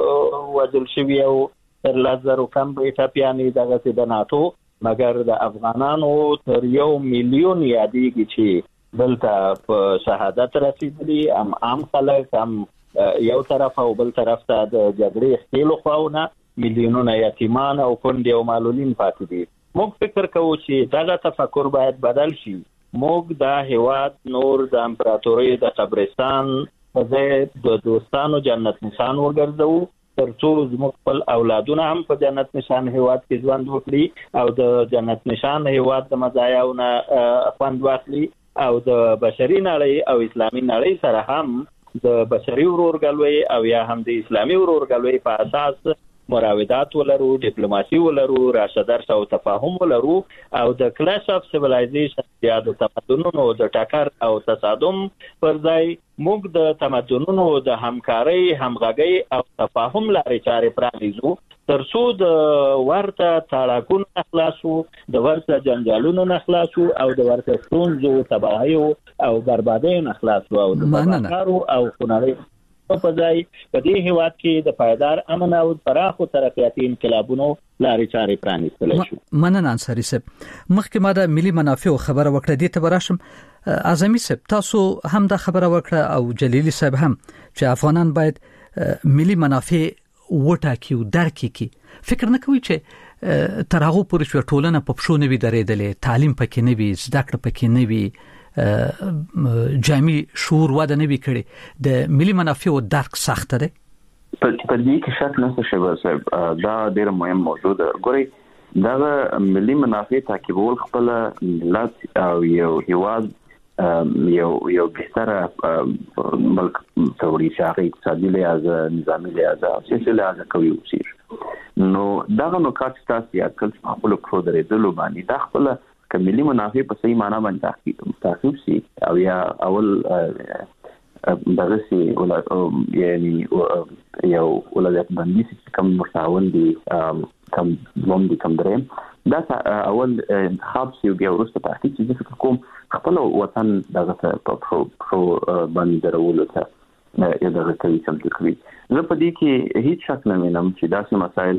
وژل شوي او تر لزرو کم ټپیانې دغه د ناتو، مګر د افغانانو تر یو میلیون یادېږي چې دلته په شهادت رسیدلي، هم عام خلک هم یو طرف او بل طرف ته د جګړې ښکېلو خواونه میلیونونه یتیمان او کونډې او معلولین پاتې دي. موږ فکر کوو چې دغه تفکر باید بدل شي. موږ دا هیواد نور د امپراتورۍ د قبرستان په ځای د دوستانو جنت نشان وګرځوو، ترڅو زموږ خپل اولادونه هم په جنت نشان هیواد کې ژوند وکړي او د جنت نشان هیواد د مزایاونه خوند واخلي، او د بشري نړۍ او اسلامي نړۍ سره هم د بشري ورورګلوۍ او یا هم د اسلامي ورورګلوۍ په اساس مراودات ولرو، ډیپلوماسي ولرو، راشدرس او تفاهم ولرو، او د کلاش اف سیویلایزیشن یا د تمدنونو د ټکر او تصادم پر ځای موږ د تمدنونو د همکارۍ، همغږۍ او تفاهم لارې چارې پرانیزو، ترڅو د ورته تاړاکونو نه خلاصو، د ورته جنجالونو نه خلاصو، او د ورته ستونزو، تباهیو او بربادیو نه خلاصو، او د تباهکارو او خونړۍ په ځای په دې هیواد کې د پایدار امن او پراخو ترقیاتي انقلابونو لارې چارې پرانیستلی شو. مننه انصاری صاحب. مخکې ما د ملي منافعو خبره وکړه، دې ته به راشم. اعظمي صاحب، تاسو هم دا خبره وکړه او جلیلی صاحب هم، چې افغانان باید ملي منافع وټاکي او درک کړي. فکر نه کوي چې تر هغه پورې چې ټولنه په پښو نه وي درېدلې، تعلیم پکې نه وي، زده کړه پکې نه وي، جامع شعور وده نه وی کړي، د ملي منافعو درک سخت دی؟ په دې کې شک نشته شباب صاحب، دا ډېر مهم موضوع ده. ګورئ، دا ملي منافع تعقیبول خپل ملت او یو هیواد یو یو بهتره ملک توړي چې هغه اقتصادي لحاظ، نظامي لحاظ او سیاسي لحاظ کوي اوسېږي. نو دغه نکات ستاسو یا کل خپل پرو درېدلو باندې دا خپل کملي منافع په صحیح معنا باندې تعقیب شي، او یا اول دغه سي ولا یعنی یو ولایت باندې کوم متعاون دي، کوم لوم دي، کوم دریم دا اول انتخاب شي، بیا ورسته تعقیب چې فکر کوم خپل وطن دغه په پرو باندې درولو ته یا دغه کوي سم کوي. زه په دې کې هیڅ شک نه وینم چې داسې مسایل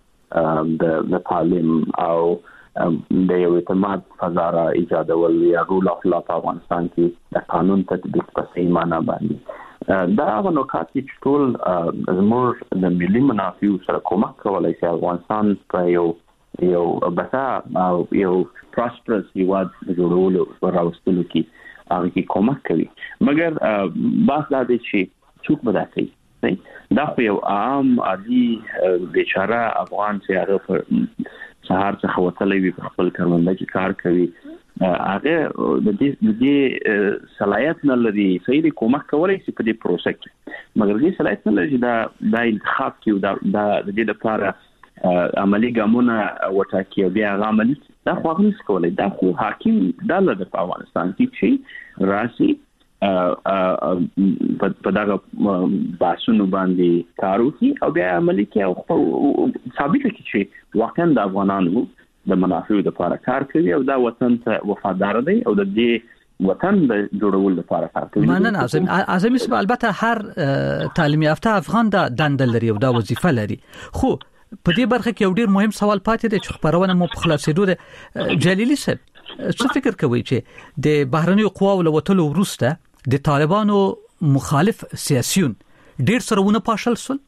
لکه د تعلیم او د یو اعتماد فضا را ایجادول یا رول اف لا په افغانستان کې د قانون تطبیق په صحیح معنا باندې دا هغه نکات چې ټول زموږ د ملي منافعو سره کومک کولی شي افغانستان په یو یو بسا او یو پراسپرس هیواد جوړولو راوستلو کې هغه کې کومک کوي. مګر بحث دا دی چې څوک به دا کوي؟ دا خو یو عام عادي بیچاره افغان چې هغه په سهار څخه وتلی وي، په خپل کارمنده کې کار کوي، هغه د دې د دې صلاحیت نه لري صحیح دی کومک کولی شي په دې پروسه کې، مګر دې صلاحیت نه لري چې دا دا انتخاب کې دا د دې لپاره عملي ګامونه وټاکي او بیا هغه عملي دا خو هغه نشي کولی. دا خو حاکم دا لري په افغانستان کې چې راسي په دغه باسونو باندې کار وکړي او بیا عملي کې او ثابت کړي چې واقعا د افغانانو د منافعو لپاره کار کوي او دا وطن ته وفادار دی او د دې وطن د جوړولو لپاره کار کوي. مننه اعظم اعظم البته هر تعلیم یافته افغان د دند لري او دا وظیفه لري، خو په دې برخه کې یو ډیر مهم سوال پاتې دی چې خبرونه مو په خلاصېدو ده. جلیلی صاحب څه فکر کوي چې د بهرنیو قواو له وټلو وروسته د طالبانو مخالف سیاسيون ډیر سرونه پاشل سول؟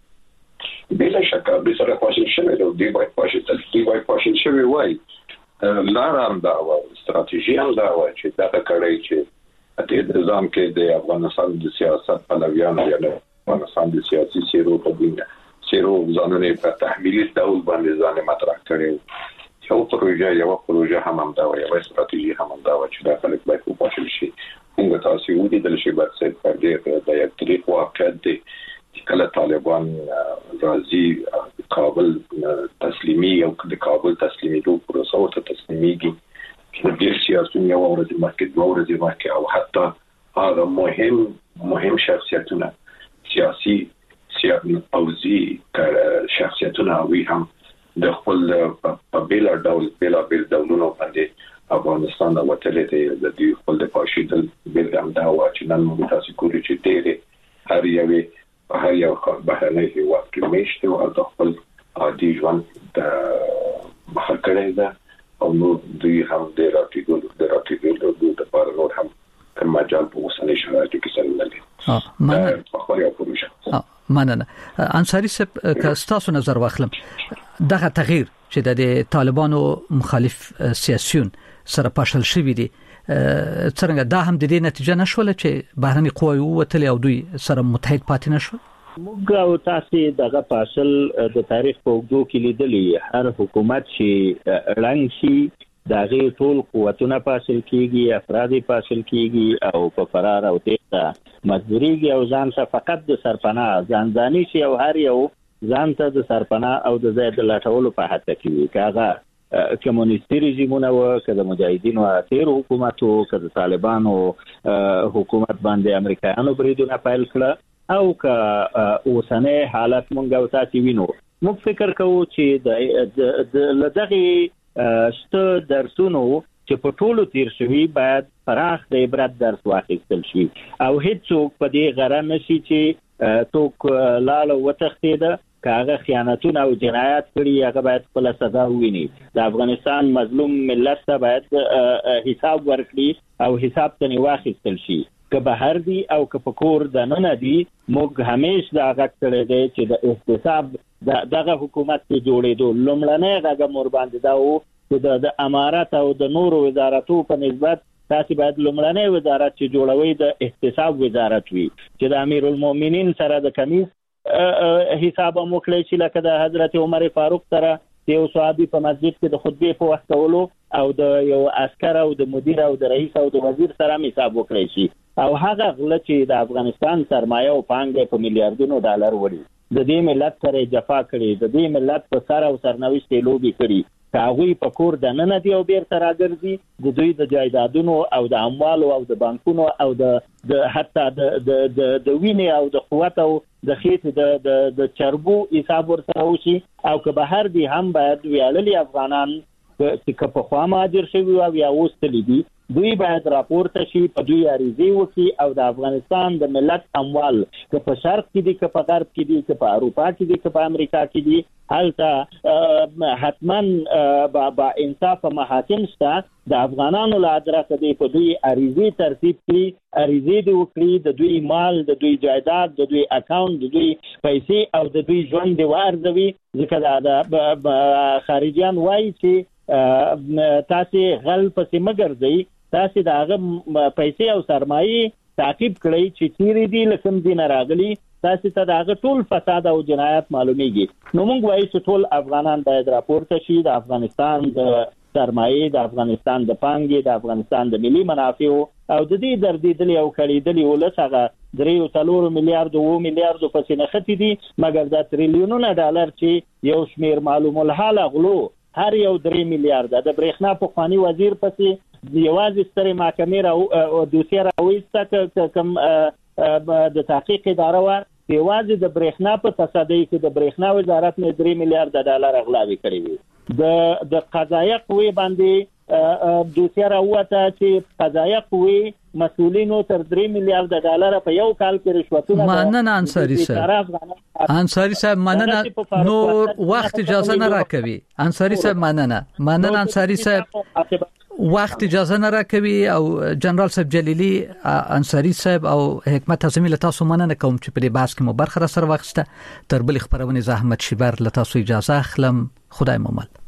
بلا شک به سره پاشل شوی دی، دی وای پاشل دی وای پاشل شوی وای لار هم دا و استراتیژي هم دا و چې دا کړی چې د نظام کې د افغانستان د سیاست پلویانو یا د افغانستان د سیاسي سیرو په بنیاد سیرو ځانونه په تحمیلي ډول باندې ځان مطرح کړي. یو پروژه یو پروژه هم هم دا و یو استراتیژي هم هم دا و چې دا خلک باید په پاشل شي. موږ تاسو ودی د شی بات څخه پر دې د یو طریق واقع دی کله طالبان راځي کابل تسلیمي او د کابل تسلیمي دوه پروسه او تسلیميږي چې د سیاسي یو ورځ مخکې دوه ورځې مخکې او حتی هغه مهم مهم شخصیتونه سیاسي سیاسي اوزي شخصیتونه وی هم د خپل په بیل ډول بیل بیل ډولونو باندې افغانستان او وتلې د دې خپل د پاشیدل بیل هم دا و چې نن موږ تاسو کولی چې ډېر هر یوه هر یو بهرنی هیواد کې میشته او د خپل عادي ژوند د محکړې ده او نو دوی هم د راتګو د راتګو د لپاره نور هم مجال په اوسنۍ شرایطو کې سره لري. ها مننه په یو پروژه. ها مننه انصاری صاحب که تاسو نظر واخلم دغه تغییر چې د طالبانو مخالف سیاسيون سره پاشل شوی دي څنګه دا هم د دې نتیجه نشول چې بهرني قواوی وتل او دوی سره متحد پاتې نشو؟ موږ او تاسو دغه پاشل د تاریخ په وګړو کې لیدلې. هر حکومت چې رنګ شي دغه ټول قوتونه پاشل کیږي، افراد پاشل کیږي او په فرار او تېښته مجبوريږي او ځان څخه فقط د سرپناه ځانځاني شي او هر یو ځان ته د سرپناه او د زید لټولو په هڅه کې کاغه کمونیستي رژیمونه و که د مجاهدینو تیر حکومت او که د طالبانو حکومت باندې امریکایانو بریدونه پیل کړه او که اوسنۍ حالت مونږ او تاسو وینو. موږ فکر کوو چې د لدغه شته درسونو چې په ټولو تیر شوي باید فراخ د عبرت درس واخیستل شي او هیڅوک په دې غره نشي چې څوک لاله وتښتېده کاغه خیانتونه او جنایات کړي هغه باید خپل سزا وویني. د افغانستان مظلوم ملت ته باید حساب ورکړي او حساب ته واخیستل شي که بهر دي او که په کور د نن دي. موږ همیش دا غږ کړی دی چې د احتساب دغه حکومت کې جوړېدو لومړنی غږ مور باندې دا و چې د امارات او د نورو وزارتو په نسبت تاسو باید لومړنی وزارت چې جوړوي د احتساب وزارت وي چې د امیر المؤمنین سره د کمیس حساب موکلی چې لکه د حضرت عمر فاروق سره یو صحابي په مسجد کې د خطبه په وخت کولو او د یو عسكر او د مدیر او د رئیس او د وزیر سره حساب وکړي شي او هغه غل چې د افغانستان سرمایه او پانګه په میلیارډونو ډالر وړي د دې ملت سره جفا کړي، د دې ملت په سر او سرنوشت لوبي کړي. کاغوی په کور د نن دی او بیر تر راګرځي د دوی د جایدادونو او د اموال او د بانکونو او د د حتی د د د وینې او د قوت او د خېت د د د چربو حساب ورسره وشي او که بهر دي هم باید ویاللي افغانان چې په خوا ماجر شوی او یا اوستلی دي دوی باید راپورته شي په دوی اړیزي وکي او د افغانستان د ملت اموال که په شرق کې دي که په غرب کې دي که په اروپا کې دي که په امریکا کې دي هلته حتما با, با انصاف محاکم شته د افغانانو له ادرسه دی په دوی اړیزي ترتیب کړي، اړیزي دی وکړي د دوی مال د دوی جایداد د دوی اکاونټ د دوی پیسې او د دوی ژوند دی وارزوي. ځکه دا خارجيان وایي چې تاسو غل پسې مګرځي، تاسو دا هغه پیسې او سرمایه تعقیب کړئ چې چیرې دي لکم دین راغلي، تاسو ته دا هغه ټول فساد او جنایات معلومیږي. نو موږ وایو چې ټول افغانان باید راپورته شي د افغانستان د سرمایه، د افغانستان د پانګې، د افغانستان د ملي منافعو او د دې دردېدلې او کړېدلې ولس هغه درې او څلور میلیارډ او میلیارډ په سینختی دي مګر دا تریلیونونه ډالر چې یو شمیر معلوم الحال غلو هر یو درې میلیارډ د برېښنا په خواني وزیر پسې یوازې سترې محکمې را دوسیه راوېسته کوم د تحقیق اداره و یوازې د برېښنا په تصدۍ کې د برېښنا وزارت نه درې میلیارډ ډالر غلاوي کړې وي د د قضایه قوې باندې دوسیه راوته چې قضایه قوې مسؤلینو تر درې میلیارډ ډالر په یو کال کې رشوتونه مننه انصاری صاحب انصاری صاحب مننه نور وخت اجازه نه راکوي انصاری صاحب مننه مننه انصاری صاحب وخت اجازه نه راکوي او جنرال صاحب جلیلی انصاری صاحب او حکمت اعظمي له تاسو مننه کوم چې په دې بحث کې مو برخه را سره واخیسته. تر بل خبرونه زحمت شبر له تاسو اجازه اخلم. خدای مو مل.